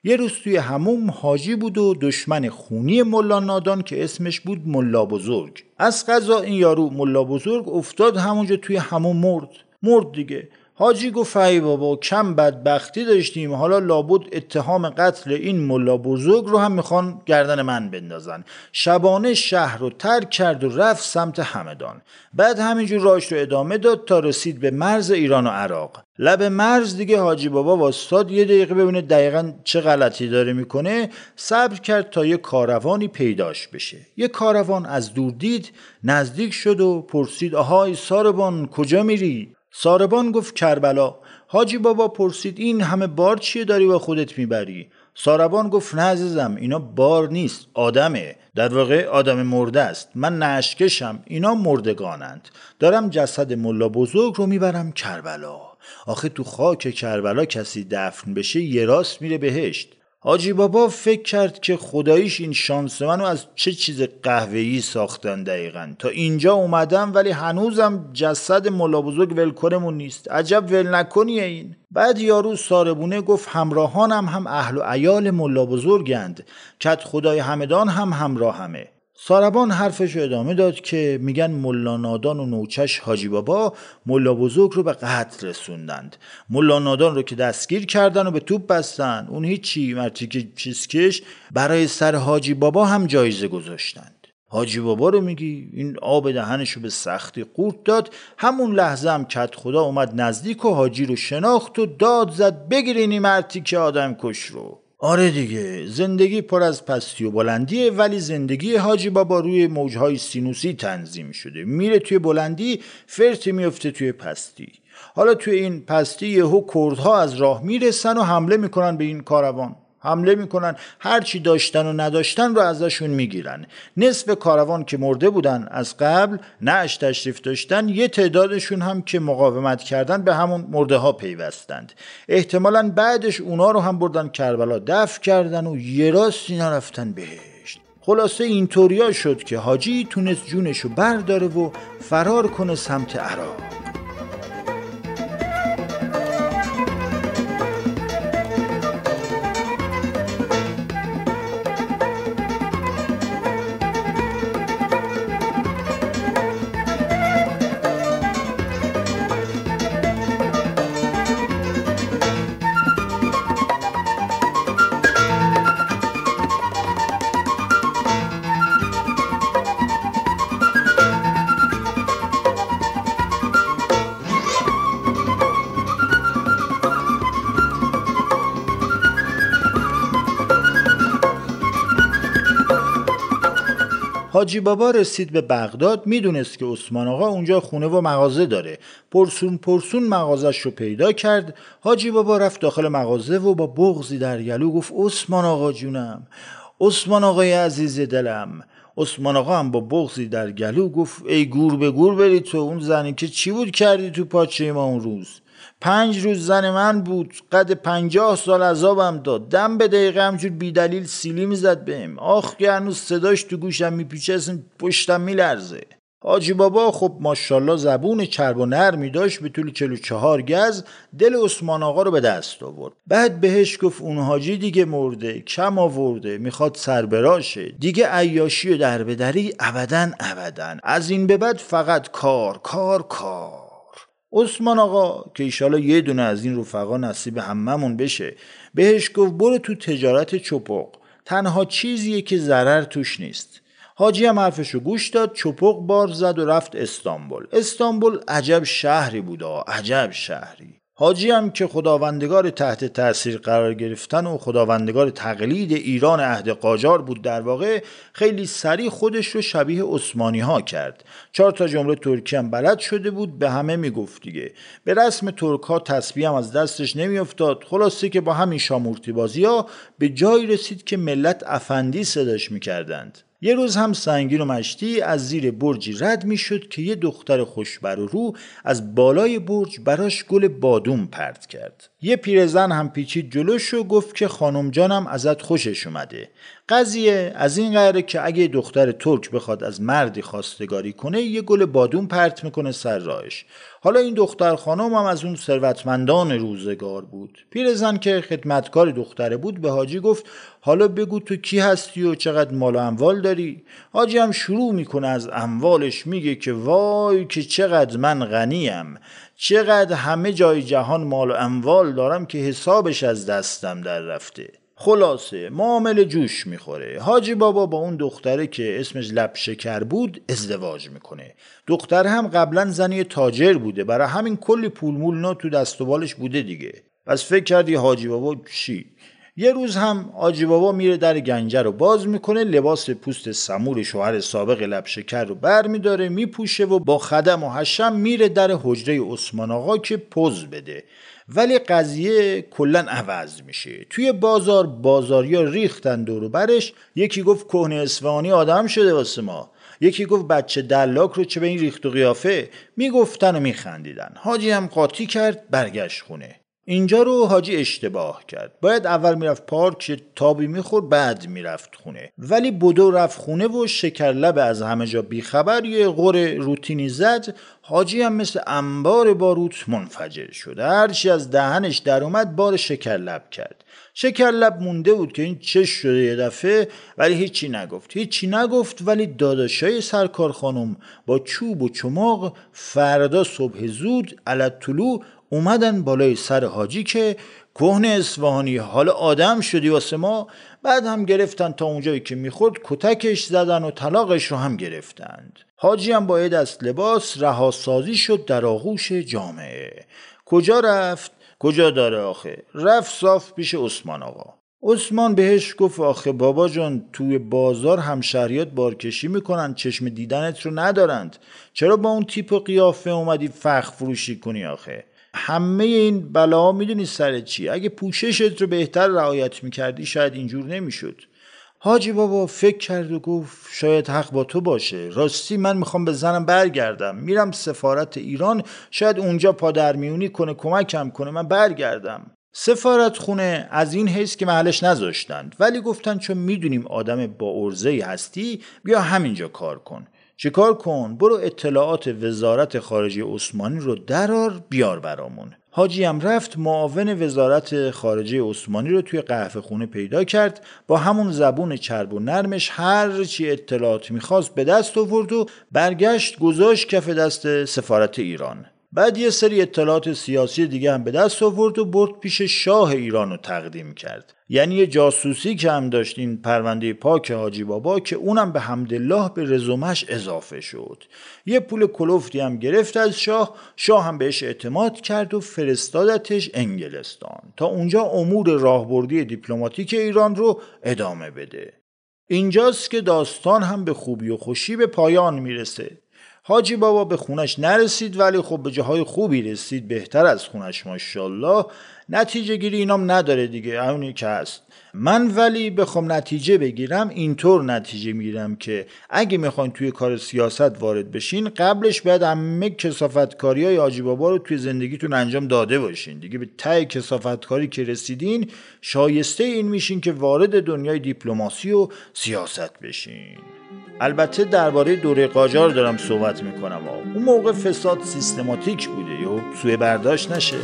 یه روز توی حموم حاجی بود و دشمن خونی ملا نادان که اسمش بود ملا بزرگ. از قضا این یارو ملا بزرگ افتاد همونجا توی حموم مرد. مرد دیگه. حاجی گفت ای بابا کم بدبختی داشتیم، حالا لابد اتهام قتل این ملا بزرگ رو هم میخوان گردن من بندازن. شبانه شهر رو ترک کرد و رفت سمت همدان. بعد همینجور راهش رو ادامه داد تا رسید به مرز ایران و عراق. لب مرز دیگه حاجی بابا واسطاد یه دقیقه ببینه دقیقاً چه غلطی داره میکنه. صبر کرد تا یه کاروانی پیداش بشه. یه کاروان از دور دید، نزدیک شد و پرسید آهای ساربان کجا میری؟ ساربان گفت کربلا. حاجی بابا پرسید این همه بار چیه داری با خودت میبری؟ ساربان گفت نه عزیزم، اینا بار نیست، آدمه، در واقع آدم مرده است. من نشکشم، اینا مردگانند. دارم جسد ملا بزرگ رو میبرم کربلا. آخه تو خاک کربلا کسی دفن بشه یه راست میره بهشت. حاجی بابا فکر کرد که خداییش این شانس منو از چه چیز قهوه‌ای ساختن دقیقاً. تا اینجا اومدم ولی هنوزم جسد ملا بزرگ ولکنمون نیست. عجب ول نکنیه این. بعد یارو ساربونه گفت همراهانم هم اهل و عیال ملا بزرگند، کت خدای همدان هم همراه همه. ساربان حرفش ادامه داد که میگن ملا نادان و نوچش حاجی بابا ملا بزرگ رو به قتل رسوندند. ملا نادان رو که دستگیر کردن و به توپ بستن، اون هیچی مرتی که چیزکش برای سر حاجی بابا هم جایزه گذاشتند. حاجی بابا رو میگی؟ این آب دهنشو به سختی قورت داد. همون لحظه هم کت خدا اومد نزدیک و حاجی رو شناخت و داد زد بگیرینی مرتی که آدم کش رو. آره دیگه، زندگی پر از پستی و بلندیه، ولی زندگی حاجی بابا روی موجهای سینوسی تنظیم شده. میره توی بلندی، فرتی میفته توی پستی. حالا توی این پستی یهو کردها از راه میرسن و حمله میکنن به این کاروان. حمله میکنن، هر چی داشتن و نداشتن رو ازشون میگیرن. نصف کاروان که مرده بودن از قبل نعش تشریف داشتن، یه تعدادشون هم که مقاومت کردن به همون مرده ها پیوستند. احتمالاً بعدش اونا رو هم بردن کربلا دفن کردن و یه راست اینا رفتن بهشت. خلاصه اینطوریا شد که حاجی تونست جونشو برداره و فرار کنه سمت عراق. حاجی بابا رسید به بغداد، میدونست که عثمان آقا اونجا خونه و مغازه داره. پرسون پرسون مغازش رو پیدا کرد. حاجی بابا رفت داخل مغازه و با بغضی در گلو گفت عثمان آقا جونم، عثمان آقای عزیز دلم. عثمان آقا هم با بغضی در گلو گفت ای گور به گور بری تو، اون زنی که چی بود کردی تو پاچه ما اون روز؟ پنج روز زن من بود، قد پنجاه سال عذابم داد، دم به دقیقه همجور بی دلیل سیلی میزد بهم. آخ که هنوز صداش تو گوشم میپیچه، اصلا پشتم میلرزه. حاجی بابا خب ماشاءالله زبون چرب و نرمی داشت، به طول چهل و چهار گز دل عثمان آقا رو به دست آورد. بعد بهش گفت اون حاجی دیگه مرده، کم آورده، میخواد سر براشه دیگه، عیاشی و دربدری ابداً ابداً، از این به بعد فقط کار کار کار. عثمان آقا که ایشالا یه دونه از این رفقا نصیب هممون بشه، بهش گفت برو تو تجارت چپق، تنها چیزیه که ضرر توش نیست. حاجی هم حرفشو گوش داد، چپق بار زد و رفت استانبول. استانبول عجب شهری بود، عجب شهری. حاجی هم که خداوندگار تحت تأثیر قرار گرفتن و خداوندگار تقلید ایران عهد قاجار بود، در واقع خیلی سریع خودش رو شبیه عثمانی ها کرد. چهار تا جمله ترکی هم بلد شده بود، به همه میگفت دیگه. به رسم ترک ها تسبیح هم از دستش نمیافتاد. خلاصه که با همین شامورتی بازی ها به جایی رسید که ملت افندی صداش میکردند. یه روز هم سنگین و مشتی از زیر برجی رد می شد که یه دختر خوشبر و رو از بالای برج براش گل بادوم پرت کرد. یه پیرزن هم پیچید جلوش و گفت که خانم جانم ازت خوشش اومده. قضیه از این قراره که اگه دختر ترک بخواد از مردی خواستگاری کنه، یه گل بادوم پرت میکنه سر راهش. حالا این دختر خانم هم از اون ثروتمندان روزگار بود. پیرزن که خدمتکار دختره بود به حاجی گفت حالا بگو تو کی هستی و چقدر مال و اموال داری؟ حاجی هم شروع میکنه از اموالش، میگه که وای که چقدر من غنیم، چقدر همه جای جهان مال و اموال دارم که حسابش از دستم در رفته. خلاصه معامله جوش میخوره. حاجی بابا با اون دختره که اسمش لب شکر بود ازدواج میکنه. دختر هم قبلا زنی تاجر بوده، برای همین کلی پول مول نه تو دست و بالش بوده دیگه. پس فکر کردی حاجی بابا چی؟ یه روز هم حاجی بابا میره در گنجه رو باز میکنه، لباس پوست سمور شوهر سابق لب شکر رو بر میداره میپوشه و با خدم و حشم میره در حجره عثمان آقا که پوز بده. ولی قضیه کلن عوض میشه. توی بازار بازاریا ریختن دور و برش. یکی گفت کهنه اصفهانی آدم شده واسه ما، یکی گفت بچه دلاک رو چه به این ریخت و قیافه، میگفتن و میخندیدن. حاجی هم قاطی کرد برگشت خونه. اینجا رو حاجی اشتباه کرد. باید اول میرفت پارک تابی میخورد بعد میرفت خونه. ولی بدو رفت خونه و شکرلب از همه جا بیخبر یه غور روتینی زد. حاجی هم مثل انبار باروت منفجر شد. هرچی از دهنش در اومد بار شکرلب کرد. شکرلب مونده بود که این چش شده یه دفعه، ولی هیچی نگفت. هیچی نگفت ولی داداشای سرکار خانم با چوب و چماق فردا صبح زود علت طلوع اومدن بالای سر حاجی که کهنه اصفهانی حالا آدم شدی واسه ما. بعد هم گرفتن تا اونجایی که میخورد کتکش زدن و طلاقش رو هم گرفتند. حاجی هم با یه دست لباس رهاسازی شد در آغوش جامعه. کجا رفت؟ کجا داره آخه؟ رفت صاف پیش عثمان آقا. عثمان بهش گفت آخه بابا جان توی بازار همشهریات بارکشی میکنن، چشم دیدنت رو ندارند، چرا با اون تیپ و قیافه اومدی فخ فروشی کنی آخه؟ همه این بلا میدونی سر چی؟ اگه پوششت رو بهتر رعایت میکردی شاید اینجور نمیشد. حاجی بابا فکر کرد و گفت شاید حق با تو باشه. راستی من میخوام به زنم برگردم، میرم سفارت ایران، شاید اونجا پادرمیونی کنه کمکم کنه من برگردم. سفارت خونه از این حیث که محلش نذاشتند، ولی گفتن چون میدونیم آدم با عرضه‌ای هستی بیا همینجا کار کن. چیکار کن؟ برو اطلاعات وزارت خارجه عثمانی رو درار بیار برامون. حاجی هم رفت معاون وزارت خارجه عثمانی رو توی قهوه خونه پیدا کرد، با همون زبون چرب و نرمش هر چی اطلاعات میخواست به دست آورد و برگشت گذاشت کف دست سفارت ایران. بعد یه سری اطلاعات سیاسی دیگه هم به دست آورد و برد پیش شاه ایران رو تقدیم کرد. یعنی یه جاسوسی که هم داشت این پرونده پاک حاجی بابا که اونم به حمدالله به رزومش اضافه شد. یه پول کلفتی هم گرفت از شاه. شاه هم بهش اعتماد کرد و فرستادتش انگلستان تا اونجا امور راهبردی دیپلماتیک ایران رو ادامه بده. اینجاست که داستان هم به خوبی و خوشی به پایان میرسه. حاجی بابا به خونش نرسید ولی خب به جاهای خوبی رسید، بهتر از خونش ماشاءالله. نتیجه گیری اینام نداره دیگه، همونی که هست. من ولی بخوام نتیجه بگیرم اینطور نتیجه میگیرم که اگه میخواین توی کار سیاست وارد بشین قبلش باید همه کثافتکاریای حاجی بابا رو توی زندگیتون انجام داده باشین. دیگه به ته کثافتکاری که رسیدین شایسته این میشین که وارد دنیای دیپلماسی و سیاست بشین. البته درباره دوره قاجار دارم صحبت میکنم. اون موقع فساد سیستماتیک بوده یا سوء برداشت نشه.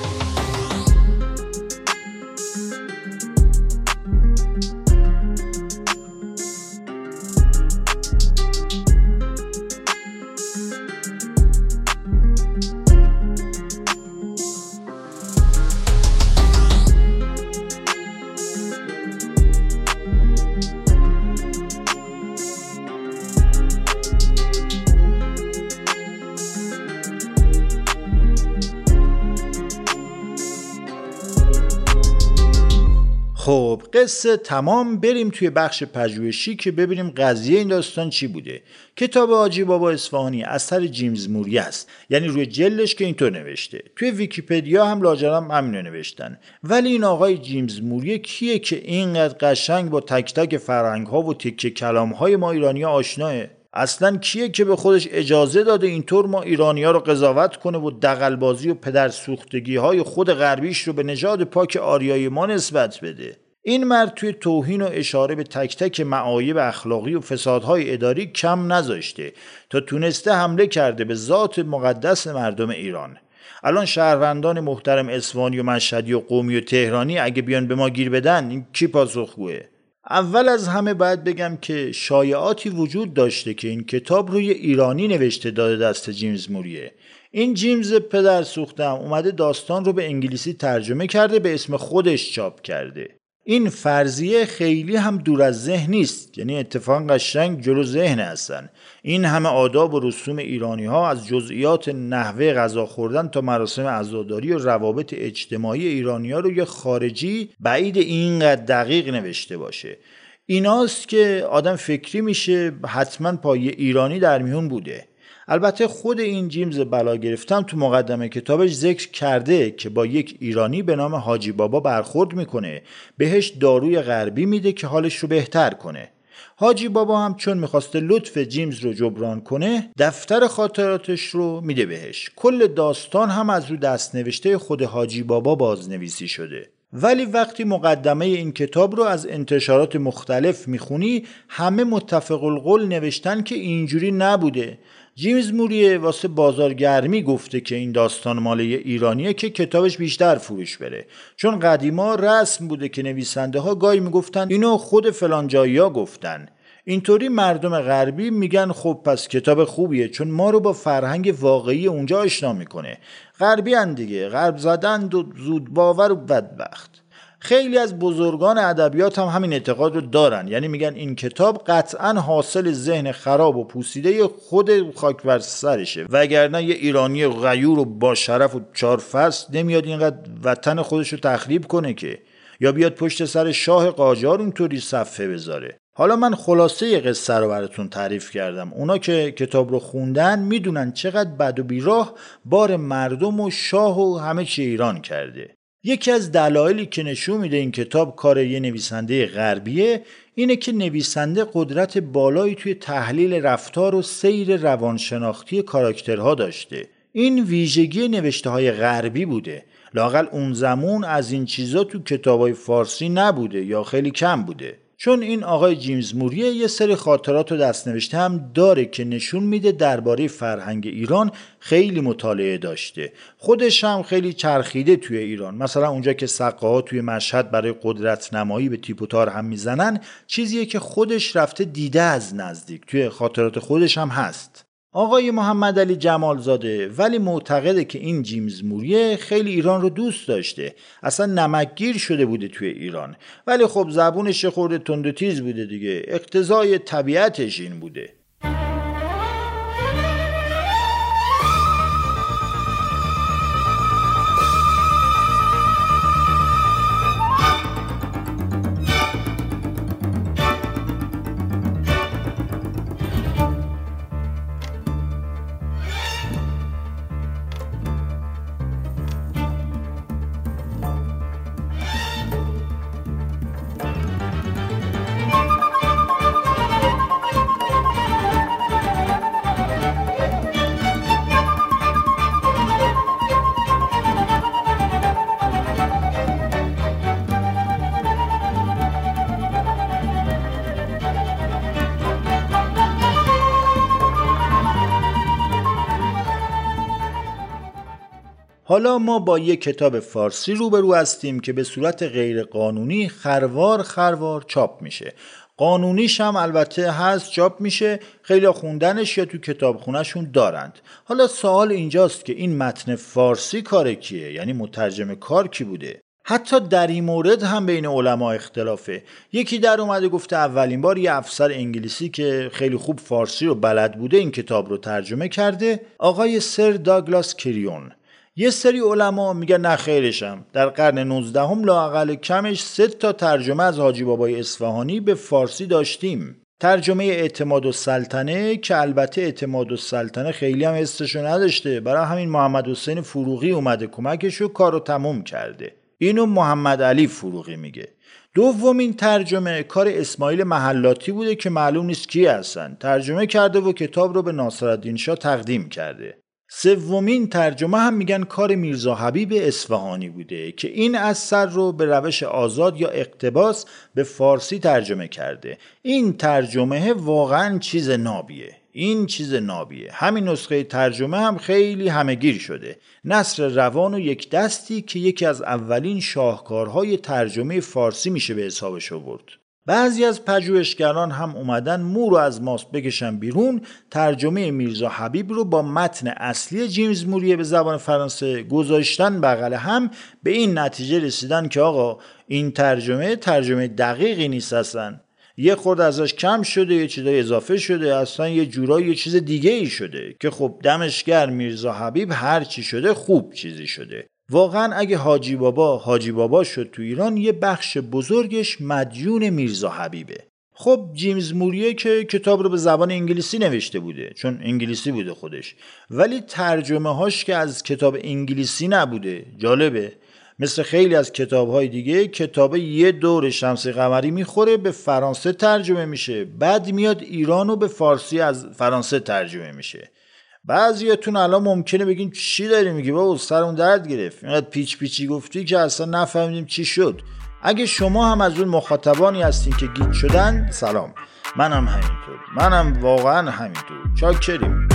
خب قصه تمام. بریم توی بخش پژوهشی که ببینیم قضیه این داستان چی بوده. کتاب حاجی بابا اصفهانی اثر جیمز موری است، یعنی روی جلدش که اینطور نوشته. توی ویکی‌پدیا هم لاجرم همینو نوشتن. ولی این آقای جیمز موری کیه که اینقدر قشنگ با تک تک فرهنگ‌ها و تکه کلام‌های ما ایرانی‌ها آشناه؟ اصلا کیه که به خودش اجازه داده اینطور ما ایرانی‌ها رو قضاوت کنه و دغل‌بازی و پدر سوختگی‌های خود غربیش رو به نژاد پاک آریایی ما نسبت بده؟ این مرد توی توهین و اشاره به تک تک معایب اخلاقی و فسادهای اداری کم نذاشته تا تونسته حمله کرده به ذات مقدس مردم ایران. الان شهروندان محترم اصفهانی و مشهدی و قمی و تهرانی اگه بیان به ما گیر بدن، این کی پاسخگوه؟ اول از همه باید بگم که شایعاتی وجود داشته که این کتاب روی ایرانی نوشته داده دست جیمز موریه. این جیمز پدر سوختم اومده داستان رو به انگلیسی ترجمه کرده، به اسم خودش چاپ کرده. این فرضیه خیلی هم دور از ذهن نیست، یعنی اتفاقا قشنگ جلو ذهن هستن. این همه آداب و رسوم ایرانی ها، از جزئیات نحوه غذا خوردن تا مراسم عزاداری و روابط اجتماعی ایرانی ها رو یه خارجی بعید اینقدر دقیق نوشته باشه. ایناست که آدم فکری میشه حتما پای ایرانی در میون بوده. البته خود این جیمز بلا گرفتم تو مقدمه کتابش ذکر کرده که با یک ایرانی به نام حاجی بابا برخورد میکنه، بهش داروی غربی میده که حالش رو بهتر کنه. حاجی بابا هم چون میخواسته لطف جیمز رو جبران کنه، دفتر خاطراتش رو میده بهش. کل داستان هم از رو دست نوشته خود حاجی بابا بازنویسی شده. ولی وقتی مقدمه این کتاب رو از انتشارات مختلف میخونی، همه متفق القول نوشتن که اینجوری نبوده. جیمز موریه واسه بازارگرمی گفته که این داستان مال ایرانیه که کتابش بیشتر فروش بره، چون قدیما رسم بوده که نویسنده ها گاهی میگفتن اینو خود فلان جایی ها گفتن. اینطوری مردم غربی میگن خب پس کتاب خوبیه، چون ما رو با فرهنگ واقعی اونجا آشنا میکنه. غربی ان دیگه، غرب زدند و زود باور و بدبخت. خیلی از بزرگان ادبیات هم همین اعتقاد رو دارن، یعنی میگن این کتاب قطعاً حاصل ذهن خراب و پوسیده خود خاک بر سرشه، وگرنه یه ایرانی غیور و با شرف و چهار فصل نمیاد اینقدر وطن خودش رو تخریب کنه که، یا بیاد پشت سر شاه قاجار اینطوری صفحه بذاره. حالا من خلاصه قصه رو براتون تعریف کردم. اونا که کتاب رو خوندن میدونن چقدر بد و بیراه بار مردم و شاه و همه چی ایران کرده. یکی از دلایلی که نشون میده این کتاب کار یه نویسنده غربیه اینه که نویسنده قدرت بالایی توی تحلیل رفتار و سیر روانشناختی کاراکترها داشته. این ویژگی نوشته‌های غربی بوده. لااقل اون زمان از این چیزا تو کتابای فارسی نبوده یا خیلی کم بوده. چون این آقای جیمز موریه یه سری خاطرات و دست‌نوشته هم داره که نشون میده درباره فرهنگ ایران خیلی مطالعه داشته. خودش هم خیلی چرخیده توی ایران. مثلا اونجا که سقاها توی مشهد برای قدرت نمایی به تیپ و تار هم میزنن، چیزیه که خودش رفته دیده از نزدیک. توی خاطرات خودش هم هست. آقای محمد علی جمالزاده ولی معتقده که این جیمز موریه خیلی ایران رو دوست داشته، اصلا نمکگیر شده بوده توی ایران، ولی خب زبونش خورده تند و تیز بوده دیگه، اقتضای طبیعتش این بوده. حالا ما با یک کتاب فارسی روبرو هستیم که به صورت غیر قانونی خروار خروار چاپ میشه. قانونیش هم البته هست، چاپ میشه، خیلی خوندنش یا تو کتابخونه‌شون دارند. حالا سوال اینجاست که این متن فارسی کار کیه؟ یعنی مترجم کار کی بوده؟ حتی در این مورد هم بین علما اختلافه. یکی در اومده گفته اولین بار یه افسر انگلیسی که خیلی خوب فارسی رو بلد بوده این کتاب رو ترجمه کرده، آقای سر داگلاس کریون. یه سری علما میگن نه خیرشم، در قرن نوزدهم لااقل کمش سه تا ترجمه از حاجی بابای اصفهانی به فارسی داشتیم. ترجمه اعتماد السلطنه که البته اعتماد السلطنه خیلی هم حسشو نداشته، برای همین محمد حسین فروغی اومده کمکش و کارو تموم کرده. اینو محمد علی فروغی میگه. دومین ترجمه کار اسماعیل محلاتی بوده که معلوم نیست کی هستن. ترجمه کرده و کتاب رو به ناصرالدین شاه تقدیم کرده. سومین ترجمه هم میگن کار میرزا حبیب اصفهانی بوده که این اثر رو به روش آزاد یا اقتباس به فارسی ترجمه کرده. این ترجمه واقعا چیز نابیه. این چیز نابیه. همین نسخه ترجمه هم خیلی همه‌گیر شده. نثر روان و یک دستی که یکی از اولین شاهکارهای ترجمه فارسی میشه به حسابش آورد. بعضی از پژوهشگران هم اومدن مو رو از ماست بکشن بیرون، ترجمه میرزا حبیب رو با متن اصلی جیمز موریه به زبان فرانسه گذاشتن بغل هم، به این نتیجه رسیدن که آقا این ترجمه ترجمه دقیقی نیست، اصلا یه خورده ازش کم شده، یه چیزای اضافه شده، اصلا یه جورایی یه چیز دیگه ای شده که خب دمشگر میرزا حبیب هر چی شده خوب چیزی شده. واقعا اگه حاجی بابا حاجی بابا شد تو ایران، یه بخش بزرگش مدیون میرزا حبیبه. خب جیمز موریه که کتاب رو به زبان انگلیسی نوشته بوده، چون انگلیسی بوده خودش، ولی ترجمه هاش که از کتاب انگلیسی نبوده. جالبه، مثل خیلی از کتاب‌های دیگه کتاب یه دور شمس قمری میخوره به فرانسه ترجمه میشه، بعد میاد ایران و به فارسی از فرانسه ترجمه میشه. بعضیاتون الان ممکنه بگین چی داری میگی بابا، سرمون درد گرفت، اینقدر پیچ پیچی گفتی که اصلا نفهمیدیم چی شد. اگه شما هم از اون مخاطبانی هستین که گیج شدن، سلام، منم همینطور، منم واقعا همینطور. چاکریم.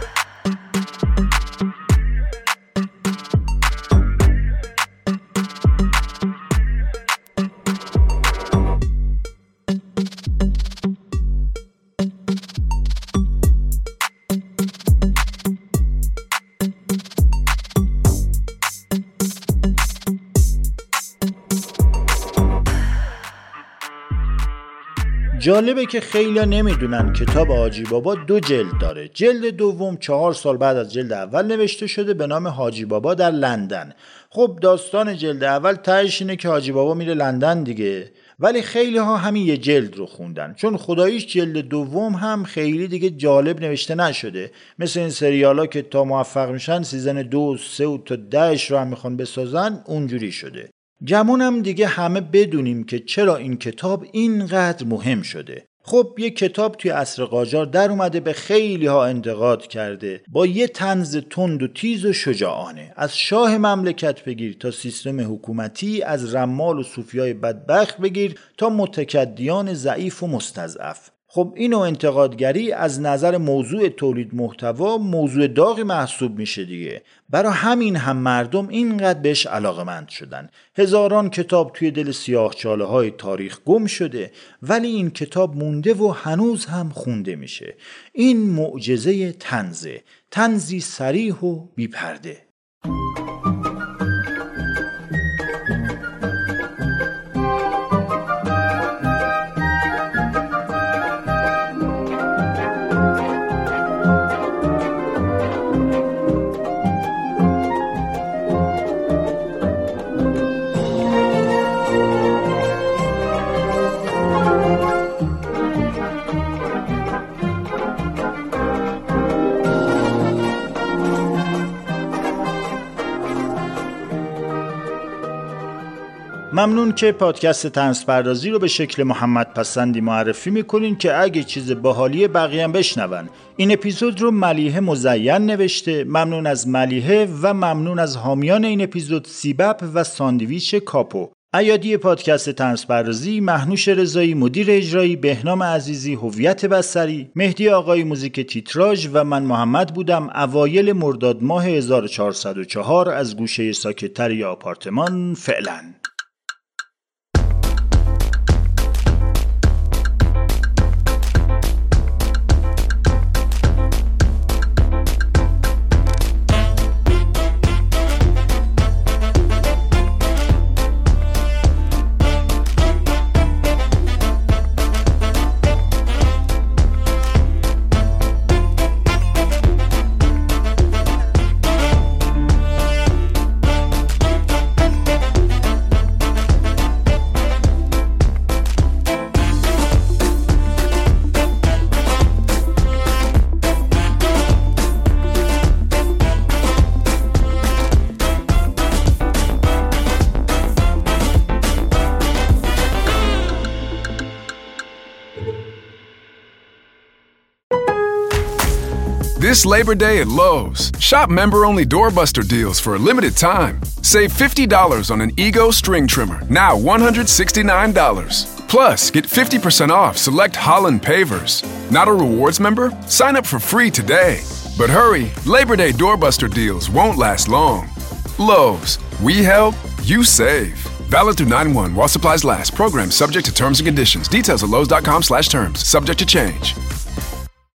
جالبه که خیلی‌ها نمیدونن کتاب حاجی بابا دو جلد داره. جلد دوم چهار سال بعد از جلد اول نوشته شده به نام حاجی بابا در لندن. خب داستان جلد اول تهش اینه که حاجی بابا میره لندن دیگه، ولی خیلی‌ها همین یه جلد رو خوندن، چون خداییش جلد دوم هم خیلی دیگه جالب نوشته نشده. مثل این سریالا که تا موفق میشن سیزن دو سه و تا دهش رو هم میخوان بسازن، اونجوری شده. گمونم دیگه همه بدونیم که چرا این کتاب اینقدر مهم شده. خب یه کتاب توی عصر قاجار در اومده به خیلی ها انتقاد کرده، با یه طنز تند و تیز و شجاعانه، از شاه مملکت بگیر تا سیستم حکومتی، از رمال و صوفیای بدبخت بگیر تا متکدیان ضعیف و مستضعف. خب اینو انتقادگری از نظر موضوع تولید محتوا موضوع داغی محسوب میشه دیگه. برای همین هم مردم اینقدر بهش علاقمند شدن. هزاران کتاب توی دل سیاهچاله های تاریخ گم شده، ولی این کتاب مونده و هنوز هم خونده میشه. این معجزه طنزه، طنزی صریح و بی‌پرده. ممنون که پادکست طنز پردازی رو به شکل محمد پسندی معرفی میکنین که اگه چیز باحالی بقیه هم بشنون. این اپیزود رو ملیحه مزین نوشته. ممنون از ملیحه و ممنون از حامیان این اپیزود، سیبپ و ساندویچ کاپو. ایادی پادکست طنز پردازی، مهنوش رضایی مدیر اجرایی، بهنام عزیزی هویت بصری، مهدی آقای موزیک تیتراژ و من محمد بودم. اوایل مرداد ماه هزار و چهارصد و چهار از گوشه ساکت‌تر یا آپارتمان فعلا. This Labor Day at Lowe's, shop member-only doorbuster deals for a limited time. Save fifty dollars on an Ego string trimmer, now one hundred sixty-nine dollars. Plus, get fifty percent off select Holland pavers. Not a rewards member? Sign up for free today. But hurry, Labor Day doorbuster deals won't last long. Lowe's, we help, you save. Valid through nine one while supplies last. Program subject to terms and conditions. Details at lowes dot com slash terms. Subject to change.